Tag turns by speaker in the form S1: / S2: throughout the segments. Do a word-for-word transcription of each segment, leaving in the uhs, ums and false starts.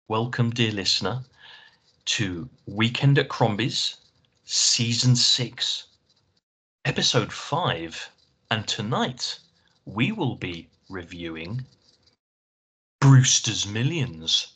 S1: Welcome, dear listener, to Weekend at Crombie's, Season six, Episode five. And tonight we will be reviewing Brewster's Millions.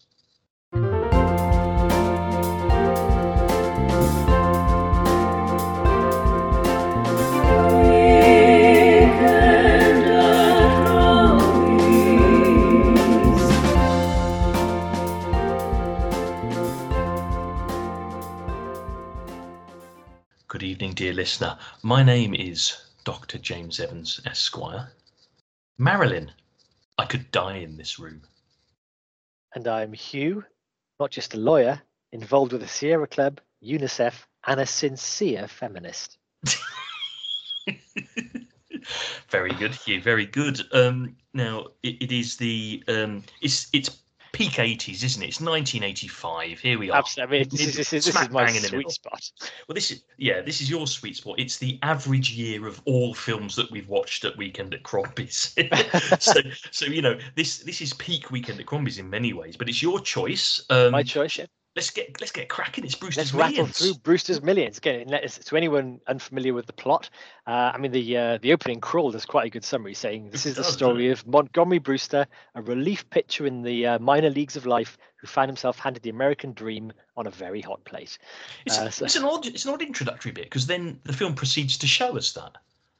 S1: Good evening, dear listener. My name is Doctor James Evans, Esquire. Marilyn, I could die in this room.
S2: And I'm Hugh, not just a lawyer, involved with the Sierra Club, UNICEF, and a sincere feminist.
S1: Very good, Hugh. Very good. Um, now it, it is the um, it's it's peak eighties, isn't it? It's nineteen eighty-five. Here we are.
S2: Absolutely. I mean, this is this is, this is my sweet spot.
S1: Well, this is yeah, this is your sweet spot. It's the average year of all films that we've watched at Weekend at Crombie's. so, so you know, this this is peak Weekend at Crombie's in many ways, but it's your choice. Um,
S2: my choice. Yeah.
S1: Let's get let's get cracking. It's Brewster's
S2: Let's
S1: Millions.
S2: rattle through Brewster's Millions again. To anyone unfamiliar with the plot, uh, I mean the uh, the opening crawl does quite a good summary, saying this
S1: It
S2: is the
S1: does,
S2: story of Montgomery Brewster, a relief pitcher in the uh, minor leagues of life, who found himself handed the American dream on a very hot plate.
S1: It's,
S2: Uh, so-
S1: it's an odd it's an odd introductory bit because then the film proceeds to show us that.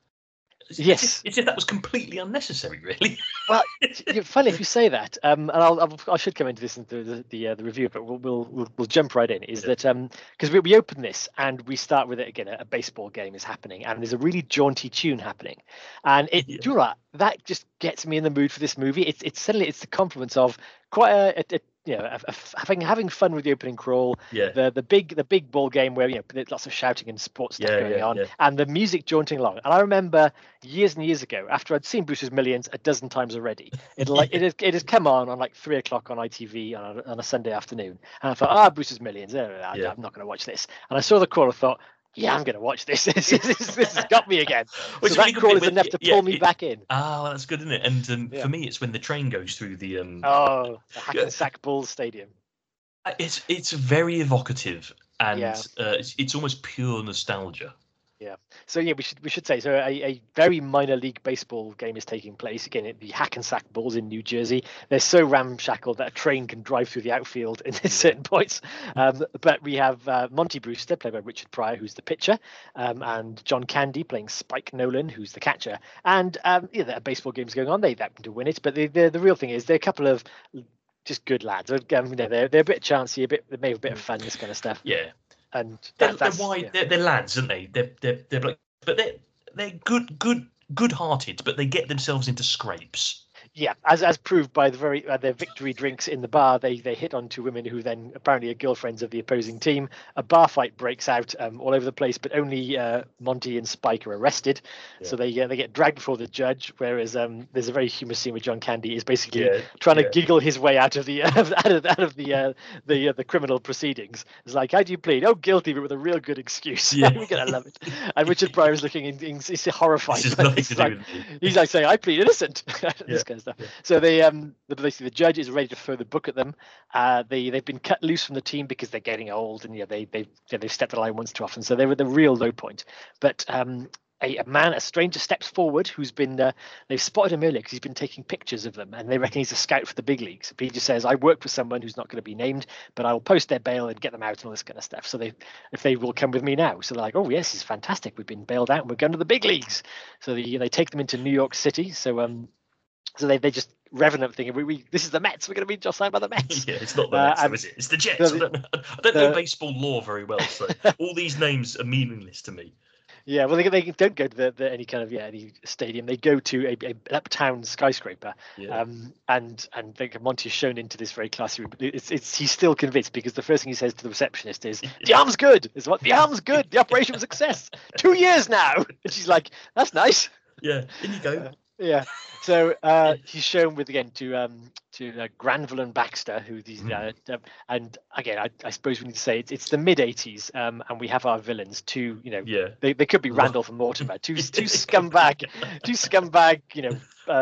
S1: It's,
S2: Yes.
S1: it's, it's if that was completely unnecessary, really.
S2: Well, it's it's funny if you say that, um, and I'll, I'll I should come into this in the the, the, uh, the review, but we'll, we'll we'll we'll jump right in. Is
S1: Yeah.
S2: that um because we, we open this and we start with it again. A, a baseball game is happening, and there's a really jaunty tune happening, and it
S1: Yeah.
S2: do you know what? That just gets me in the mood for this movie. It's it's suddenly it's the compliments of quite a, a, a you know a, a, having having fun with the opening crawl.
S1: Yeah.
S2: The the big the big ball game where you know there's lots of shouting and sports stuff
S1: Yeah,
S2: going
S1: yeah,
S2: on,
S1: yeah.
S2: and the music jaunting along. And I remember years and years ago, after I'd seen Brewster's Millions a dozen times already, it like it has it has come on on like three o'clock on I T V on a, on a Sunday afternoon, and I thought, ah, Brewster's Millions, eh, I,
S1: Yeah.
S2: I'm not going to watch this. And I saw the crawl, and thought, yeah, I'm going to watch this. This, is- this, this has got me again.
S1: Well, it's
S2: So
S1: a really
S2: that
S1: good
S2: crawl
S1: bit
S2: is
S1: when-
S2: enough to
S1: yeah,
S2: pull me
S1: it-
S2: back in.
S1: Ah, well, that's good, isn't it? And um,
S2: Yeah.
S1: for me, it's when the train goes through the um.
S2: Oh, the Hackensack Bulls Stadium.
S1: It's it's very evocative and
S2: Yeah.
S1: uh, it's, it's almost pure nostalgia.
S2: Yeah. So yeah, we should we should say so. A, a very minor league baseball game is taking place again at the Hackensack Bulls in New Jersey. They're so ramshackle that a train can drive through the outfield in certain points. Um, but we have uh, Monty Brewster, played by Richard Pryor, who's the pitcher, um, and John Candy playing Spike Nolan, who's the catcher. And um, yeah, a baseball game's going on. They happen to win it, but the the, the real thing is they're a couple of just good lads. Um, you know, they're they're a bit chancy, a bit they may have a bit of fun, this kind of stuff.
S1: Yeah,
S2: And
S1: they're,
S2: that,
S1: they're
S2: that's
S1: wide.
S2: yeah.
S1: They're, they're lads, aren't they? They're they're they're like, but they're they're good good good-hearted, but they get themselves into scrapes.
S2: Yeah, as as proved by the very uh, their victory drinks in the bar, they they hit on two women who then apparently are girlfriends of the opposing team. A bar fight breaks out um, all over the place, but only uh, Monty and Spike are arrested. So they uh, they get dragged before the judge. Whereas um, there's a very humorous scene where John Candy is basically
S1: Yeah,
S2: trying
S1: yeah.
S2: to giggle his way out of the uh, out of out of the uh, the uh, the criminal proceedings. It's like, how do you plead? Oh, guilty, but with a real good excuse.
S1: Yeah.
S2: We're gonna love it. And Richard Pryor is looking in, in, he's horrified.
S1: This has
S2: by
S1: nothing
S2: this,
S1: to do
S2: like,
S1: with me.
S2: he's like saying, I plead innocent.
S1: Yeah,
S2: This kind of stuff.
S1: yeah.
S2: So they um the basically the judge is ready to throw the book at them. Uh they they've been cut loose from the team because they're getting old and yeah they they yeah, they've stepped the line once too often. So they were the real low point. But um a, a man, a stranger steps forward who's been, uh, they've spotted him earlier because he's been taking pictures of them and they reckon he's a scout for the big leagues. But he just says, I work for someone who's not going to be named, but I will post their bail and get them out and all this kind of stuff. So they, if they will come with me now. So they're like, oh, yes, it's fantastic. We've been bailed out and we're going to the big leagues. So they, they take them into New York City. So, um, so they, they just revving up thinking, we, we, this is the Mets. We're going to be just signed by the Mets.
S1: Yeah, it's not the
S2: Uh,
S1: Mets, though,
S2: and
S1: is it? It's the Jets.
S2: the-
S1: I don't know, I don't know
S2: the-
S1: baseball law very well, so all these names are meaningless to me.
S2: Yeah, well, they, they don't go to the, the any kind of yeah any stadium. They go to a, a an uptown skyscraper,
S1: Yeah.
S2: um, and and I think Monty is shown into this very classy room. But it's it's he's still convinced because the first thing he says to the receptionist is, "The arm's good." Is what the arm's good. The operation was a success. Two years now, and she's like, "That's nice."
S1: Yeah, in you go.
S2: Yeah. So uh, he's shown with again to um to uh, Granville and Baxter, who these uh, um, and again I, I suppose we need to say it's, it's the mid eighties, um, and we have our villains, two you know
S1: Yeah.
S2: they, they could be Randolph and Mortimer, two two scumbag, two scumbag you know uh,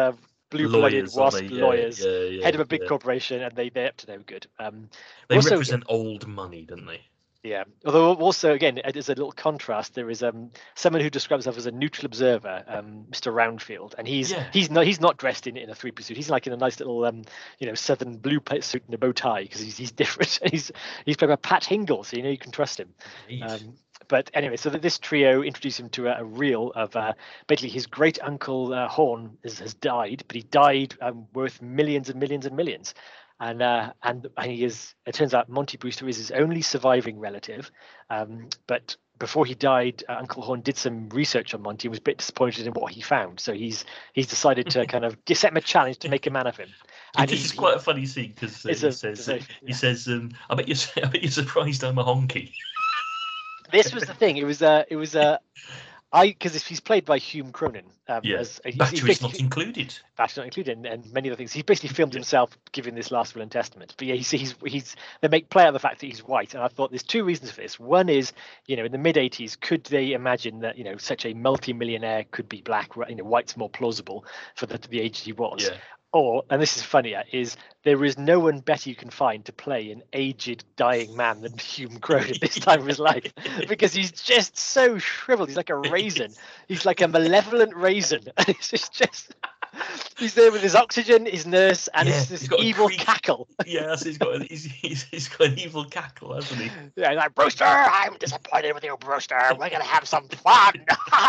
S2: blue-blooded
S1: lawyers, aren't
S2: wasp
S1: they? Yeah,
S2: lawyers,
S1: yeah, yeah,
S2: head of a big
S1: yeah.
S2: corporation, and they they're up to no good. Um,
S1: They
S2: also,
S1: represent old money, don't they?
S2: yeah. Although also again, as a little contrast, there is um someone who describes himself as a neutral observer, um, Mister Roundfield, and he's
S1: Yeah.
S2: he's not he's not dressed in, in a three-piece suit. He's like in a nice little um you know southern blue pla- suit and a bow tie because he's he's different. he's he's played by Pat Hingle, so you know you can trust him.
S1: Indeed.
S2: Um, but anyway, so that this trio introduced him to a, a reel of uh, basically his great uncle uh, Horn is, has died, but he died um, worth millions and millions and millions. And uh, and and he is. It turns out Monty Brewster is his only surviving relative. Um, but before he died, uh, Uncle Horn did some research on Monty and was a bit disappointed in what he found. So he's he's decided to kind of set him a challenge to make a man of him. And
S1: this
S2: he's,
S1: is quite
S2: he,
S1: a funny scene because uh,
S2: it's
S1: he
S2: a-
S1: says
S2: it's a-
S1: he
S2: yeah.
S1: says um, I bet you I bet you're surprised I'm a honky.
S2: this was the thing. It was uh, it was uh, I because he's played by Hume Cronin. Um,
S1: Yeah,
S2: as, he's, he's
S1: batteries
S2: basically-
S1: not included.
S2: Battery not included, and, and many other things. He basically filmed
S1: Yeah.
S2: himself giving this last will and testament. But yeah, he's, he's he's they make play out the fact that he's white, and I thought there's two reasons for this. One is, you know, in the mid eighties, could they imagine that you know such a multi-millionaire could be black? You know, white's more plausible for the the age he was.
S1: Yeah.
S2: Or, and this is funnier, is there is no one better you can find to play an aged, dying man than Hume Cronin at this time of his life, because he's just so shriveled. He's like a raisin. He's like a malevolent raisin. And it's just, just he's there with his oxygen, his nurse, and
S1: Yeah,
S2: his
S1: he's
S2: this
S1: got a
S2: evil
S1: creep.
S2: cackle.
S1: Yeah, so he's got he's, he's, he's got an evil cackle, hasn't he?
S2: Yeah, he's like, Brewster, I'm disappointed with you, Brewster. We're going to have some fun.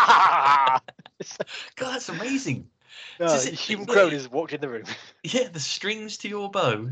S1: God, that's amazing.
S2: Oh,
S1: Does it-
S2: Hume
S1: look-
S2: Cronin has walked in the room.
S1: Yeah, the strings to your bow.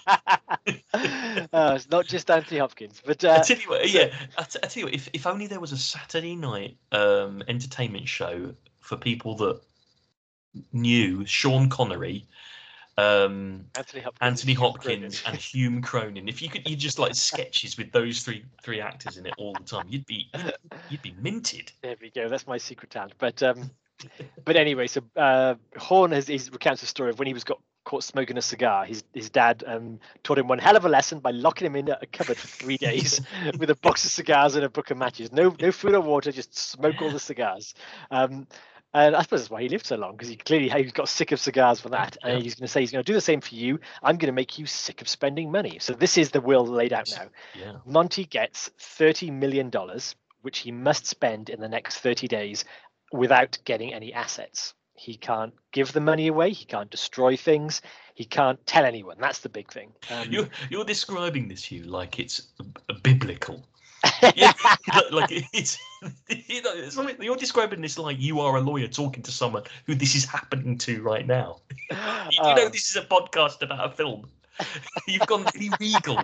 S2: uh, it's not just Anthony Hopkins, but
S1: I
S2: uh,
S1: tell you what,
S2: so-
S1: yeah, I, t- I tell you what, if, if only there was a Saturday night um, entertainment show for people that knew Sean Connery, um,
S2: Anthony Hopkins,
S1: Anthony
S2: Hume
S1: Hopkins,
S2: Cronin.
S1: and Hume Cronin. If you could, you just like sketches with those three three actors in it all the time. You'd be you'd, you'd be minted.
S2: There we go. That's my secret talent. But um, but anyway, so uh, Horn has he recounts the story of when he was got caught smoking a cigar. His his dad um taught him one hell of a lesson by locking him in a cupboard for three days with a box of cigars and a book of matches. No no food or water, just smoke all the cigars. Um, and I suppose that's why he lived so long, because he clearly he got sick of cigars for that. And
S1: Yeah.
S2: he's going to say he's going to do the same for you. I'm going to make you sick of spending money. So this is the will laid out now.
S1: Yeah.
S2: Monty gets thirty million dollars, which he must spend in the next thirty days without getting any assets. He can't give the money away. He can't destroy things. He can't tell anyone. That's the big thing. Um,
S1: You're you're describing this, Hugh, like it's b- biblical. Yeah, like- like it's you know, it's like you're describing this like you are a lawyer talking to someone who this is happening to right now. You, you know,
S2: uh,
S1: this is a podcast about a film. You've gone really regal.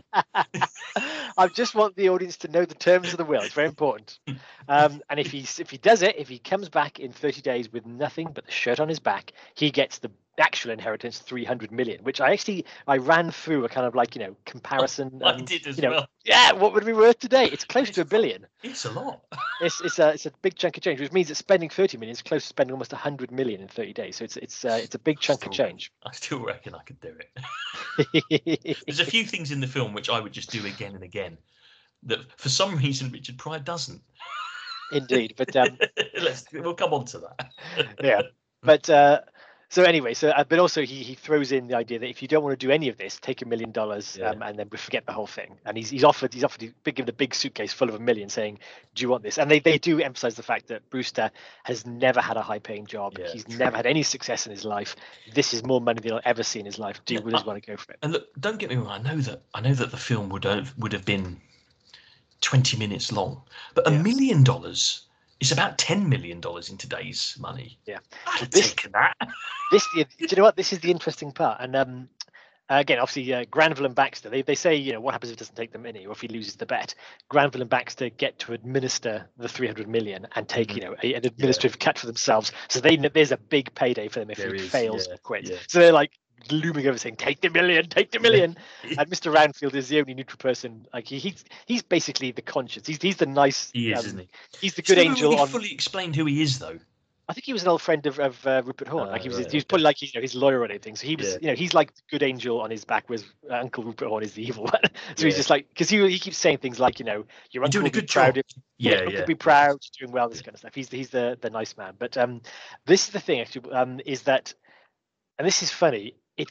S2: I just want the audience to know the terms of the will. It's very important. Um, and if he if he does it, if he comes back in thirty days with nothing but the shirt on his back, he gets the actual inheritance, three hundred million. Which I actually I ran through a kind of like you know comparison.
S1: I
S2: um,
S1: did as
S2: you know,
S1: well.
S2: Yeah, what would it be worth today? It's close to a billion.
S1: It's a lot.
S2: It's it's a it's a big chunk of change, which means that spending thirty million is close to spending almost one hundred million in thirty days. So it's it's uh, it's a big chunk of
S1: Still-
S2: change.
S1: I still reckon I could do it. There's a few things in the film which I would just do again and again. That for some reason Richard Pryor doesn't.
S2: Indeed, but um,
S1: Let's we'll come on to that.
S2: yeah, but uh, so anyway, so uh, but also he he throws in the idea that if you don't want to do any of this, take a million dollars
S1: Yeah.
S2: um, and then we forget the whole thing. And he's he's offered he's offered big given a big suitcase full of a million, saying, "Do you want this?" And they they do emphasize the fact that Brewster has never had a high paying job.
S1: Yeah,
S2: He's
S1: true.
S2: never had any success in his life. This is more money than he'll ever see in his life. Do you
S1: Yeah,
S2: really
S1: I-
S2: want to go for it?
S1: And look, don't get me wrong. I know that I know that the film would have would have been twenty minutes long, but a
S2: Yeah.
S1: million dollars is about ten million dollars in today's money.
S2: Yeah.
S1: I'd have
S2: This-
S1: taken that.
S2: This do you know what? This is the interesting part. And um, again, obviously, uh, Granville and Baxter, they, they say, you know, what happens if he doesn't take the money or if he loses the bet? Granville and Baxter get to administer the three hundred million and take,
S1: Mhm.
S2: you know, a, an administrative cut for themselves. So they kn- there's a big payday for them if
S1: There
S2: he
S1: is,
S2: fails
S1: yeah,
S2: to quit.
S1: yeah.
S2: So they're like looming over saying, take the million, take the million. And Mister Roundfield is the only neutral person. Like he, he's he's basically the conscience. He's he's the nice.
S1: He is,
S2: um,
S1: isn't he?
S2: He's the
S1: It's
S2: good
S1: never
S2: angel
S1: really
S2: on.
S1: fully explained who he is, though.
S2: I think he was an old friend of, of uh, Rupert Horn.
S1: Ah,
S2: Like he was,
S1: right,
S2: he was
S1: okay.
S2: probably like you know his lawyer or anything. So he was,
S1: Yeah.
S2: you know, he's like the good angel on his back, whereas uh, Uncle Rupert Horn is the evil one. So he's
S1: Yeah.
S2: just like because he he keeps saying things like, you know, your
S1: You're
S2: uncle
S1: doing
S2: will
S1: a
S2: be
S1: good
S2: proud
S1: job.
S2: of,
S1: Yeah,
S2: your uncle
S1: yeah.
S2: will be proud, you're doing well, this kind of stuff. He's he's the the nice man. But um, this is the thing actually um is that and this is funny. It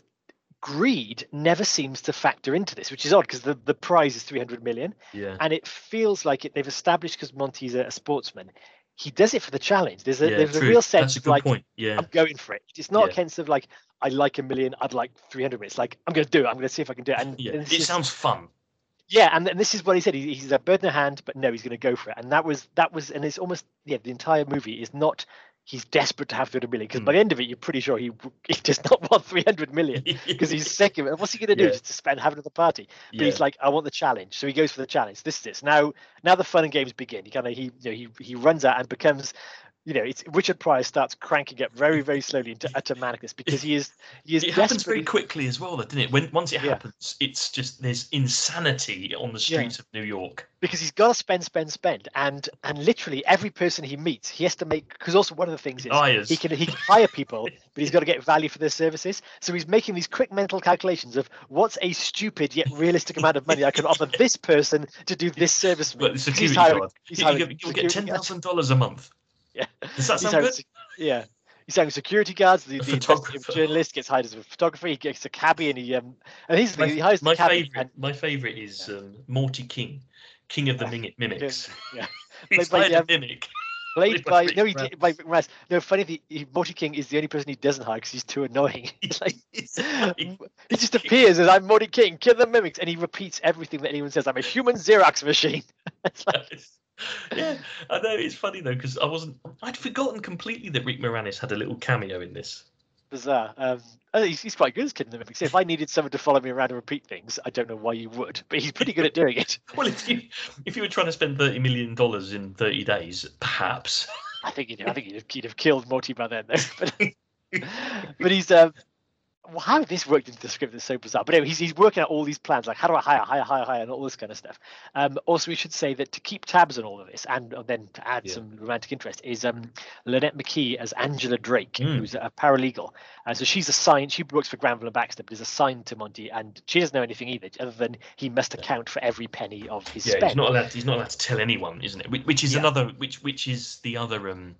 S2: greed never seems to factor into this, which is odd because the, the prize is three hundred million,
S1: Yeah.
S2: and it feels like it they've established because Monty's a, a sportsman. He does it for the challenge. There's a
S1: Yeah,
S2: there's a
S1: true.
S2: real sense
S1: That's a
S2: of
S1: good
S2: like
S1: point. Yeah.
S2: I'm going for it. It's not
S1: Yeah.
S2: a case of like I like a million, I'd like three hundred million. It's like I'm going to do it. I'm going to see if I can do it. And,
S1: Yeah.
S2: and
S1: It
S2: this is-
S1: sounds fun.
S2: yeah, and, and this is what he said. He, he's a bird in the hand, but no, he's going to go for it. And that was that was, and it's almost yeah. The entire movie is not. He's desperate to have three hundred million because
S1: Mm.
S2: by the end of it, you're pretty sure he he does not want three hundred million because he's sick of it. What's he going to do?
S1: Yeah.
S2: Just to spend have another party? But
S1: Yeah.
S2: he's like, I want the challenge, so he goes for the challenge. This is this. Now now the fun and games begin. He kind of he you know, he he runs out and becomes. You know, it's Richard Pryor starts cranking up very, very slowly into utter manicness because he is he is
S1: It happens very
S2: desperately
S1: quickly as well, though, doesn't it? When once it
S2: Yeah.
S1: happens, it's just there's insanity on the streets of New York.
S2: because he's got to spend, spend, spend, and and literally every person he meets, he has to make. Because also one of the things is
S1: Hires.
S2: he can he can hire people, but he's got to get value for their services. So he's making these quick mental calculations of what's a stupid yet realistic amount of money I can offer this person to do this service for me.
S1: But the
S2: 'Cause
S1: security
S2: he's hiring,
S1: guard,
S2: he's
S1: you,
S2: hiring
S1: you, you'll
S2: security
S1: get ten
S2: guards.
S1: thousand dollars a month.
S2: Yeah,
S1: Does that
S2: he's
S1: sound
S2: hiring,
S1: good?
S2: sec- yeah. He's having security guards. The,
S1: A
S2: the
S1: photographer.
S2: investigative journalist gets hired as a photographer. He gets a cabbie, and he um. And he's the
S1: My,
S2: thing, he hires the
S1: my
S2: cabbie.
S1: favorite,
S2: And,
S1: my favorite is um, Morty King, King of the Mimic Mimics.
S2: yeah,
S1: He's
S2: Played by,
S1: hired
S2: um,
S1: a mimic.
S2: played
S1: by
S2: by
S1: Rick
S2: no, he
S1: Moranis.
S2: did by Rick Moranis. No, funny, the he, Morty King is the only person he doesn't hire because he's too annoying. He's like,
S1: It's like-
S2: he just appears as I'm Morty King, kill the mimics, and he repeats everything that anyone says. I'm a human Xerox machine. It's like,
S1: yeah, I know it's funny though because I wasn't. I'd forgotten completely that Rick Moranis had a little cameo in this.
S2: bizarre. Um, I think he's, he's quite good as killing the mimics. If I needed someone to follow me around and repeat things, I don't know why you would, but he's pretty good at doing it.
S1: Well, if you if you were trying to spend thirty million dollars in thirty days, perhaps.
S2: I think he'd, I think he'd have, he'd have killed Morty by then, though. But, but he's um, well, how this worked into the script is so bizarre. But anyway, he's he's working out all these plans, like how do I hire, hire, hire, hire, and all this kind of stuff. Um, also, we should say that to keep tabs on all of this, and then to add
S1: Yeah.
S2: some romantic interest, is um, Lynette McKee as Angela Drake,
S1: Mm.
S2: who's a paralegal. Uh, so she's assigned. She works for Granville and Baxter, but is assigned to Monty, and she doesn't know anything either, other than he must account for every penny of his
S1: Yeah,
S2: spend.
S1: he's not allowed. He's not allowed to tell anyone, isn't it? Which, which is
S2: Yeah.
S1: another. Which which is the other. Um,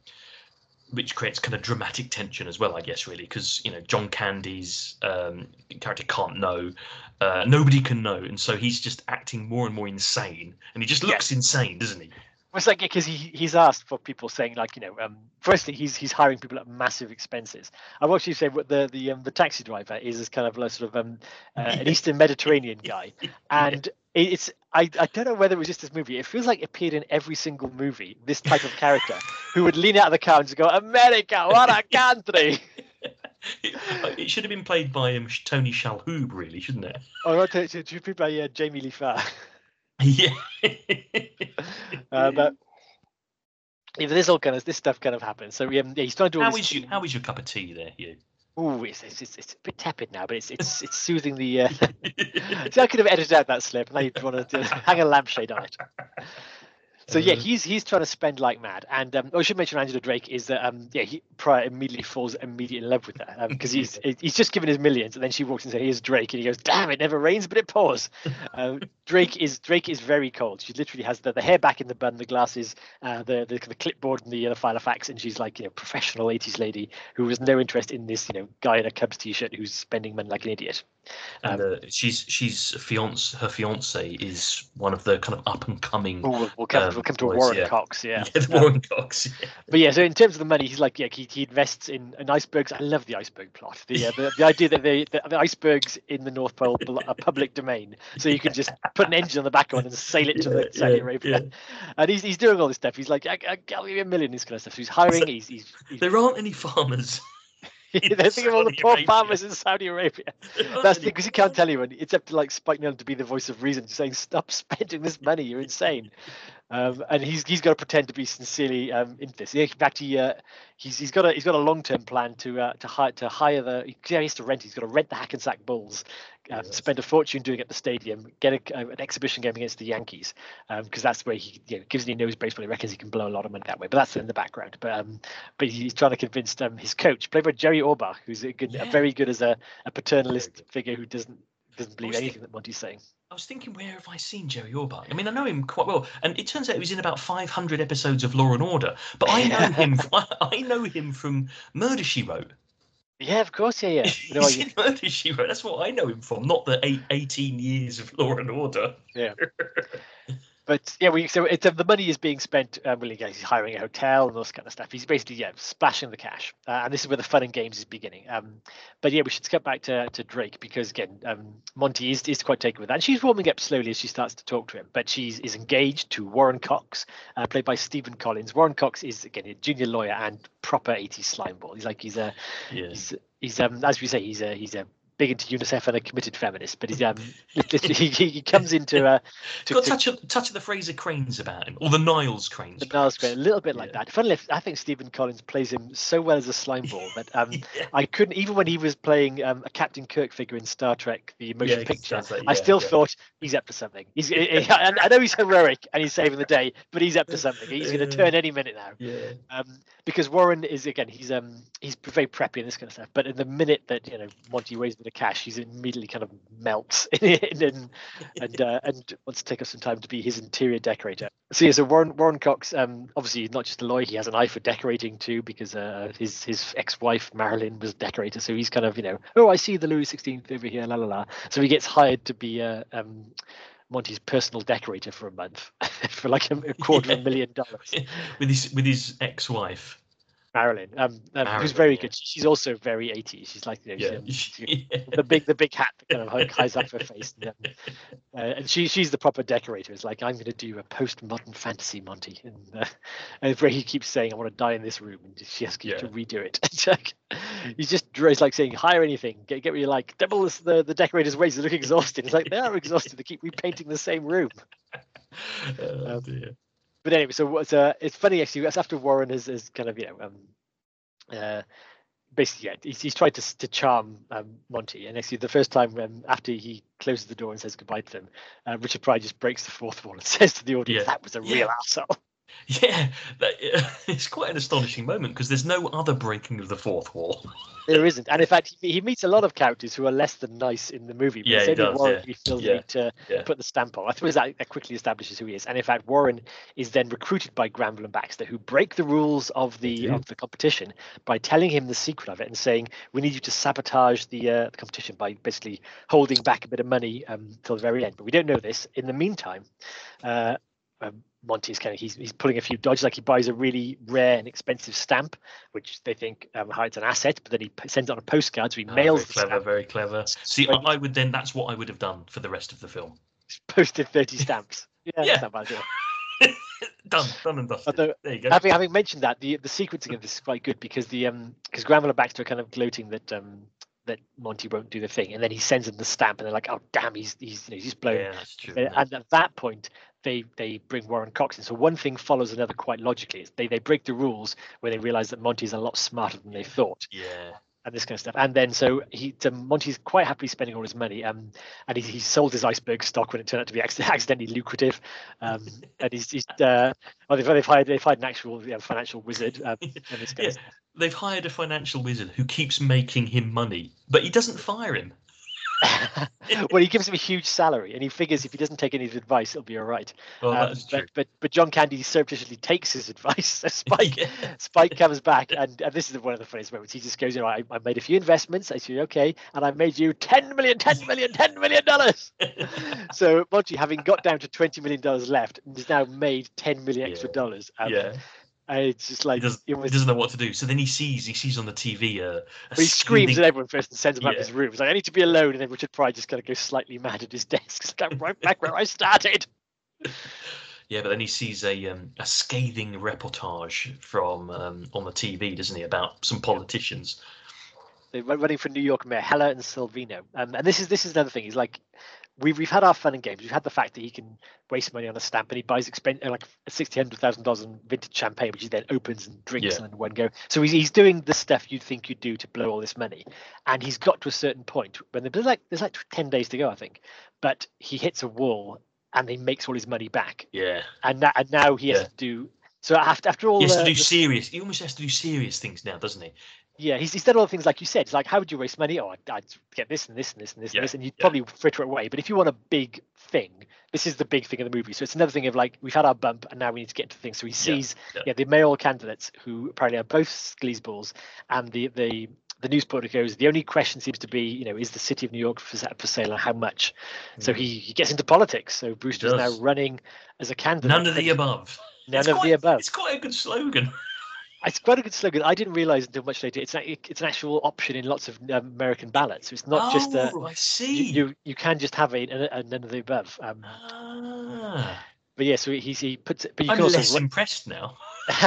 S1: which creates kind of dramatic tension as well, I guess, really, because you know John Candy's um, character can't know, uh, nobody can know, and so he's just acting more and more insane, and he just looks insane, doesn't he?
S2: It's like because he he's asked for people saying like you know um firstly he's he's hiring people at massive expenses. I've actually said what the the um, the taxi driver is is kind of like sort of um uh, an Eastern Mediterranean guy, and it, it's I I don't know whether it was just this movie. It feels like it appeared in every single movie. This type of character who would lean out of the car and just go, "America, what a country!"
S1: It, it should have been played by um, Tony Shalhoub, really, shouldn't it?
S2: Or not to, to, to be by uh, Jamie Lee Farr.
S1: Yeah.
S2: Uh, but yeah, this all kind of this stuff kind of happens. So um, yeah, he's trying to do all
S1: How
S2: this
S1: is you?
S2: team-
S1: How is your cup of tea there, Hugh?
S2: Ooh, it's, it's it's it's a bit tepid now, but it's it's it's soothing the. Uh... See, I could have edited out that slip. Now you want to hang a lampshade on it. So yeah,
S1: Uh,
S2: he's he's trying to spend like mad, and um, I should mention Angela Drake is that um yeah he Pryor immediately falls immediately in love with her because he's he's just given his millions, and then she walks in and says, "Here's Drake," and he goes, "Damn, it never rains, but it pours." um, Drake is Drake is very cold. She literally has the, the hair back in the bun, the glasses, uh, the, the the clipboard, and the uh, the file of facts, and she's like you know professional eighties lady who has no interest in this you know guy in a Cubs t-shirt who's spending money like an idiot.
S1: And uh, she's she's fiance her fiance is one of the kind of up and coming.
S2: Oh, we'll, we'll come
S1: Um,
S2: we'll come to
S1: boys,
S2: Warren
S1: yeah.
S2: Cox, yeah.
S1: Yeah, the
S2: Um,
S1: Warren Cox. Yeah.
S2: But yeah, so in terms of the money, he's like, yeah, he, he invests in, in icebergs. I love the iceberg plot. The uh, the, the idea that they, the, the icebergs in the North Pole are public domain, so you can just put an engine on the back of one and sail it to the
S1: Yeah,
S2: Saudi
S1: yeah,
S2: Arabia.
S1: yeah.
S2: And he's he's doing all this stuff. He's like, I, I, I'll give you a million, this kind of stuff. So he's hiring. He's he's, he's
S1: There aren't any farmers.
S2: they're thinking of all the
S1: Saudi
S2: poor
S1: Arabia.
S2: farmers in Saudi Arabia. That's because he can't tell anyone. It's up to like Spike Nolan to be the voice of reason, saying, "Stop spending this money. You're insane." Um, and he's he's got to pretend to be sincerely um, into this. In fact, he uh, he's he's got a he's got a long term plan to uh, to hire to hire the he has to rent. He's got to rent the Hackensack Bulls,
S1: Yeah,
S2: um,
S1: that's-
S2: spend a fortune doing it at the stadium, get a, uh, an exhibition game against the Yankees, because that's where he you know, gives he knows baseball. He reckons he can blow a lot of money that way. But that's in the background. But um, but he's trying to convince um, his coach, played by Jerry Orbach, who's a good,
S1: Yeah.
S2: a very good as a, a paternalist
S1: good.
S2: figure who doesn't doesn't believe
S1: was
S2: anything that Monty's saying.
S1: I was thinking, where have I seen Jerry Orbach? I mean, I know him quite well, and it turns out he was in about five hundred episodes of Law and Order. But I know him. I know him from Murder She Wrote.
S2: Yeah, of course. Yeah, yeah. You know,
S1: He's
S2: I,
S1: in Murder, She Wrote. That's what I know him from, not the eight, eighteen years of Law and Order.
S2: yeah. But yeah, we so it's uh, the money is being spent. Um, well, he's hiring a hotel and all this kind of stuff. He's basically yeah splashing the cash, uh, and this is where the fun and games is beginning. Um, but yeah, we should skip back to, to Drake because again, um, Monty is is quite taken with that. And she's warming up slowly as she starts to talk to him. But she's is engaged to Warren Cox, uh, played by Stephen Collins. Warren Cox is again a junior lawyer and proper eighties slimeball. He's like he's a
S1: Yeah.
S2: he's he's um as we say he's a he's a big into UNICEF and a committed feminist, but he's um he, he comes into uh to,
S1: Got
S2: to
S1: touch of touch of the Fraser Cranes about him, or the Niles Cranes.
S2: the Niles Grey, a little bit like
S1: Yeah.
S2: that. Funnily, I think Stephen Collins plays him so well as a slime ball that um,
S1: Yeah.
S2: I couldn't, even when he was playing um, a Captain Kirk figure in Star Trek: The Motion
S1: Yeah,
S2: Picture,
S1: that's it,
S2: I
S1: yeah,
S2: still
S1: yeah.
S2: thought he's up to something. He's, I, I I know he's heroic and he's saving the day, but he's up to something. He's going to
S1: Yeah.
S2: turn any minute now.
S1: Yeah.
S2: Um, because Warren is again, he's um, he's very preppy and this kind of stuff. But in the minute that you know Monty weighs a bit of cash, he's immediately kind of melts and and and, uh, and wants to take up some time to be his interior decorator. So yeah, so Warren Warren Cox, um, obviously he's not just a lawyer; he has an eye for decorating too, because uh, his his ex-wife Marilyn was a decorator. So he's kind of you know, oh, I see the Louis sixteenth over here, la la la. So he gets hired to be uh, um, Monty's personal decorator for a month for like a, a quarter of a million dollars.
S1: with his with his ex-wife.
S2: Marilyn, um, um
S1: Marilyn,
S2: who's very
S1: yeah.
S2: good. She's also very eighties. She's like you know,
S1: Yeah.
S2: she's,
S1: Yeah.
S2: the big the big hat that kind of hi- hides up her face, and, um, uh, and she she's the proper decorator. It's like I'm going to do a postmodern fantasy, Monty, and, uh, and where he keeps saying I want to die in this room, and she asks you
S1: Yeah.
S2: to redo it. It's like, he's just it's like saying hire anything, get get what you like. Double this, the the decorators' wages. They look exhausted. It's like they are exhausted. They keep repainting the same room.
S1: Oh
S2: Um,
S1: dear.
S2: But anyway, so what's uh, it's funny actually. That's after Warren has, has kind of you know um, uh, basically, yeah, he's, he's tried to to charm um, Monty, and actually the first time um, after he closes the door and says goodbye to them, uh, Richard Pryor just breaks the fourth wall and says to the audience,
S1: Yeah.
S2: "That was a
S1: Yeah.
S2: real arsehole."
S1: Yeah, that, it's quite an astonishing moment because there's no other breaking of the fourth wall.
S2: There isn't, and in fact, he, he meets a lot of characters who are less than nice in the movie. But
S1: Yeah,
S2: it's
S1: he
S2: only
S1: does,
S2: Warren
S1: yeah.
S2: he feels
S1: Yeah,
S2: the need to
S1: yeah.
S2: put the stamp on. I suppose that, that quickly establishes who he is. And in fact, Warren is then recruited by Granville and Baxter, who break the rules of
S1: They
S2: the
S1: do.
S2: of the competition by telling him the secret of it and saying, "We need you to sabotage the uh, the competition by basically holding back a bit of money um, till the very end." But we don't know this. In the meantime, uh, um, Monty's kind of he's he's pulling a few dodges, like he buys a really rare and expensive stamp, which they think um, hides an asset, but then he p- sends it on a postcard, so he
S1: Oh,
S2: mails
S1: very
S2: the
S1: clever,
S2: stamp,
S1: very clever. See,
S2: Right.
S1: I would then, that's what I would have done for the rest of the film.
S2: posted thirty stamps. Yeah,
S1: Yeah.
S2: that's not bad. Is it?
S1: Done, done and dusted.
S2: Although,
S1: There you go.
S2: having having mentioned that, the the sequencing of this is quite good because the um because Granville and Baxter are kind of gloating that um that Monty won't do the thing, and then he sends them the stamp, and they're like, "Oh damn, he's he's you know, he's blown."
S1: Yeah, that's true.
S2: Uh,
S1: isn't it?
S2: And at that point, they they bring Warren Cox in. So one thing follows another quite logically. It's they they break the rules when they realize that Monty's a lot smarter than they thought,
S1: Yeah.
S2: and this kind of stuff. And then so he so Monty's quite happily spending all his money. Um, and he he sold his iceberg stock when it turned out to be acc- accidentally lucrative. Um, and he's he's uh, well, they've, they've hired they've hired an actual you know, financial wizard. Um, and this kind
S1: Yeah,
S2: of stuff.
S1: they've hired a financial wizard who keeps making him money, but he doesn't fire him.
S2: Well, he gives him a huge salary, and he figures if he doesn't take any of his advice, it'll be all right.
S1: Well,
S2: Um,
S1: that's true.
S2: but but but John Candy surreptitiously takes his advice. So Spike
S1: Yeah.
S2: Spike comes back, and, and this is one of the funniest moments. He just goes, you know, I, I made a few investments. I said, okay, and I made you ten million, ten million, ten million dollars. So Monty, having got down to twenty million dollars left, has now made ten million extra
S1: Yeah.
S2: dollars. Um,
S1: Yeah.
S2: and it's just
S1: He,
S2: like
S1: does,
S2: it
S1: he
S2: was.
S1: doesn't know what to do. So then he sees he sees on the T V uh, a
S2: But he screams
S1: scathing-
S2: at everyone first and sends them up
S1: Yeah.
S2: his room. He's like, I need to be alone. And then Richard Pryor just kind of goes slightly mad at his desk. It's like, I'm right back where I started.
S1: Yeah, but then he sees a um, a scathing reportage from um, on the T V, doesn't he, about some politicians.
S2: They're running for New York Mayor, Heller and Salvino. Um, and this is this is another thing. He's like, we've we've had our fun and games. We've had the fact that he can waste money on a stamp, and he buys expen- uh, like sixty hundred thousand dollars in vintage champagne, which he then opens and drinks
S1: Yeah.
S2: in one go. So he's he's doing the stuff you'd think you'd do to blow all this money, and he's got to a certain point when there's like there's like ten days to go, I think, but he hits a wall and he makes all his money back,
S1: Yeah,
S2: and na- and now he has
S1: Yeah.
S2: to do. So after after all
S1: he has
S2: the,
S1: to do
S2: the
S1: serious. He almost has to do serious things now, doesn't he?
S2: Yeah, he's, he's done all the things like you said. It's like, how would you waste money? Oh, I'd, I'd get this and this and this and this
S1: Yeah,
S2: and this, and you'd
S1: yeah.
S2: probably fritter it away. But if you want a big thing, this is the big thing in the movie. So it's another thing of like, we've had our bump and now we need to get into things. So he sees,
S1: yeah.
S2: yeah, the mayoral candidates who apparently are both sleazeballs, and the the the news reporter goes, the only question seems to be, you know, is the city of New York for, for sale and how much? So
S1: Mm.
S2: he, he gets into politics. So Brewster is now
S1: does.
S2: running as a candidate.
S1: None of the above.
S2: None
S1: It's
S2: of
S1: quite,
S2: the above.
S1: it's quite a good slogan.
S2: It's quite a good slogan. I didn't realize until much later. It's a, it's an actual option in lots of um, American ballots. So it's not
S1: oh,
S2: just a.
S1: I
S2: You,
S1: see.
S2: you you can just have a, a, a none of the above. Um,
S1: ah.
S2: But yeah, so he's he puts it. But you
S1: I'm
S2: can also
S1: less
S2: write,
S1: impressed now.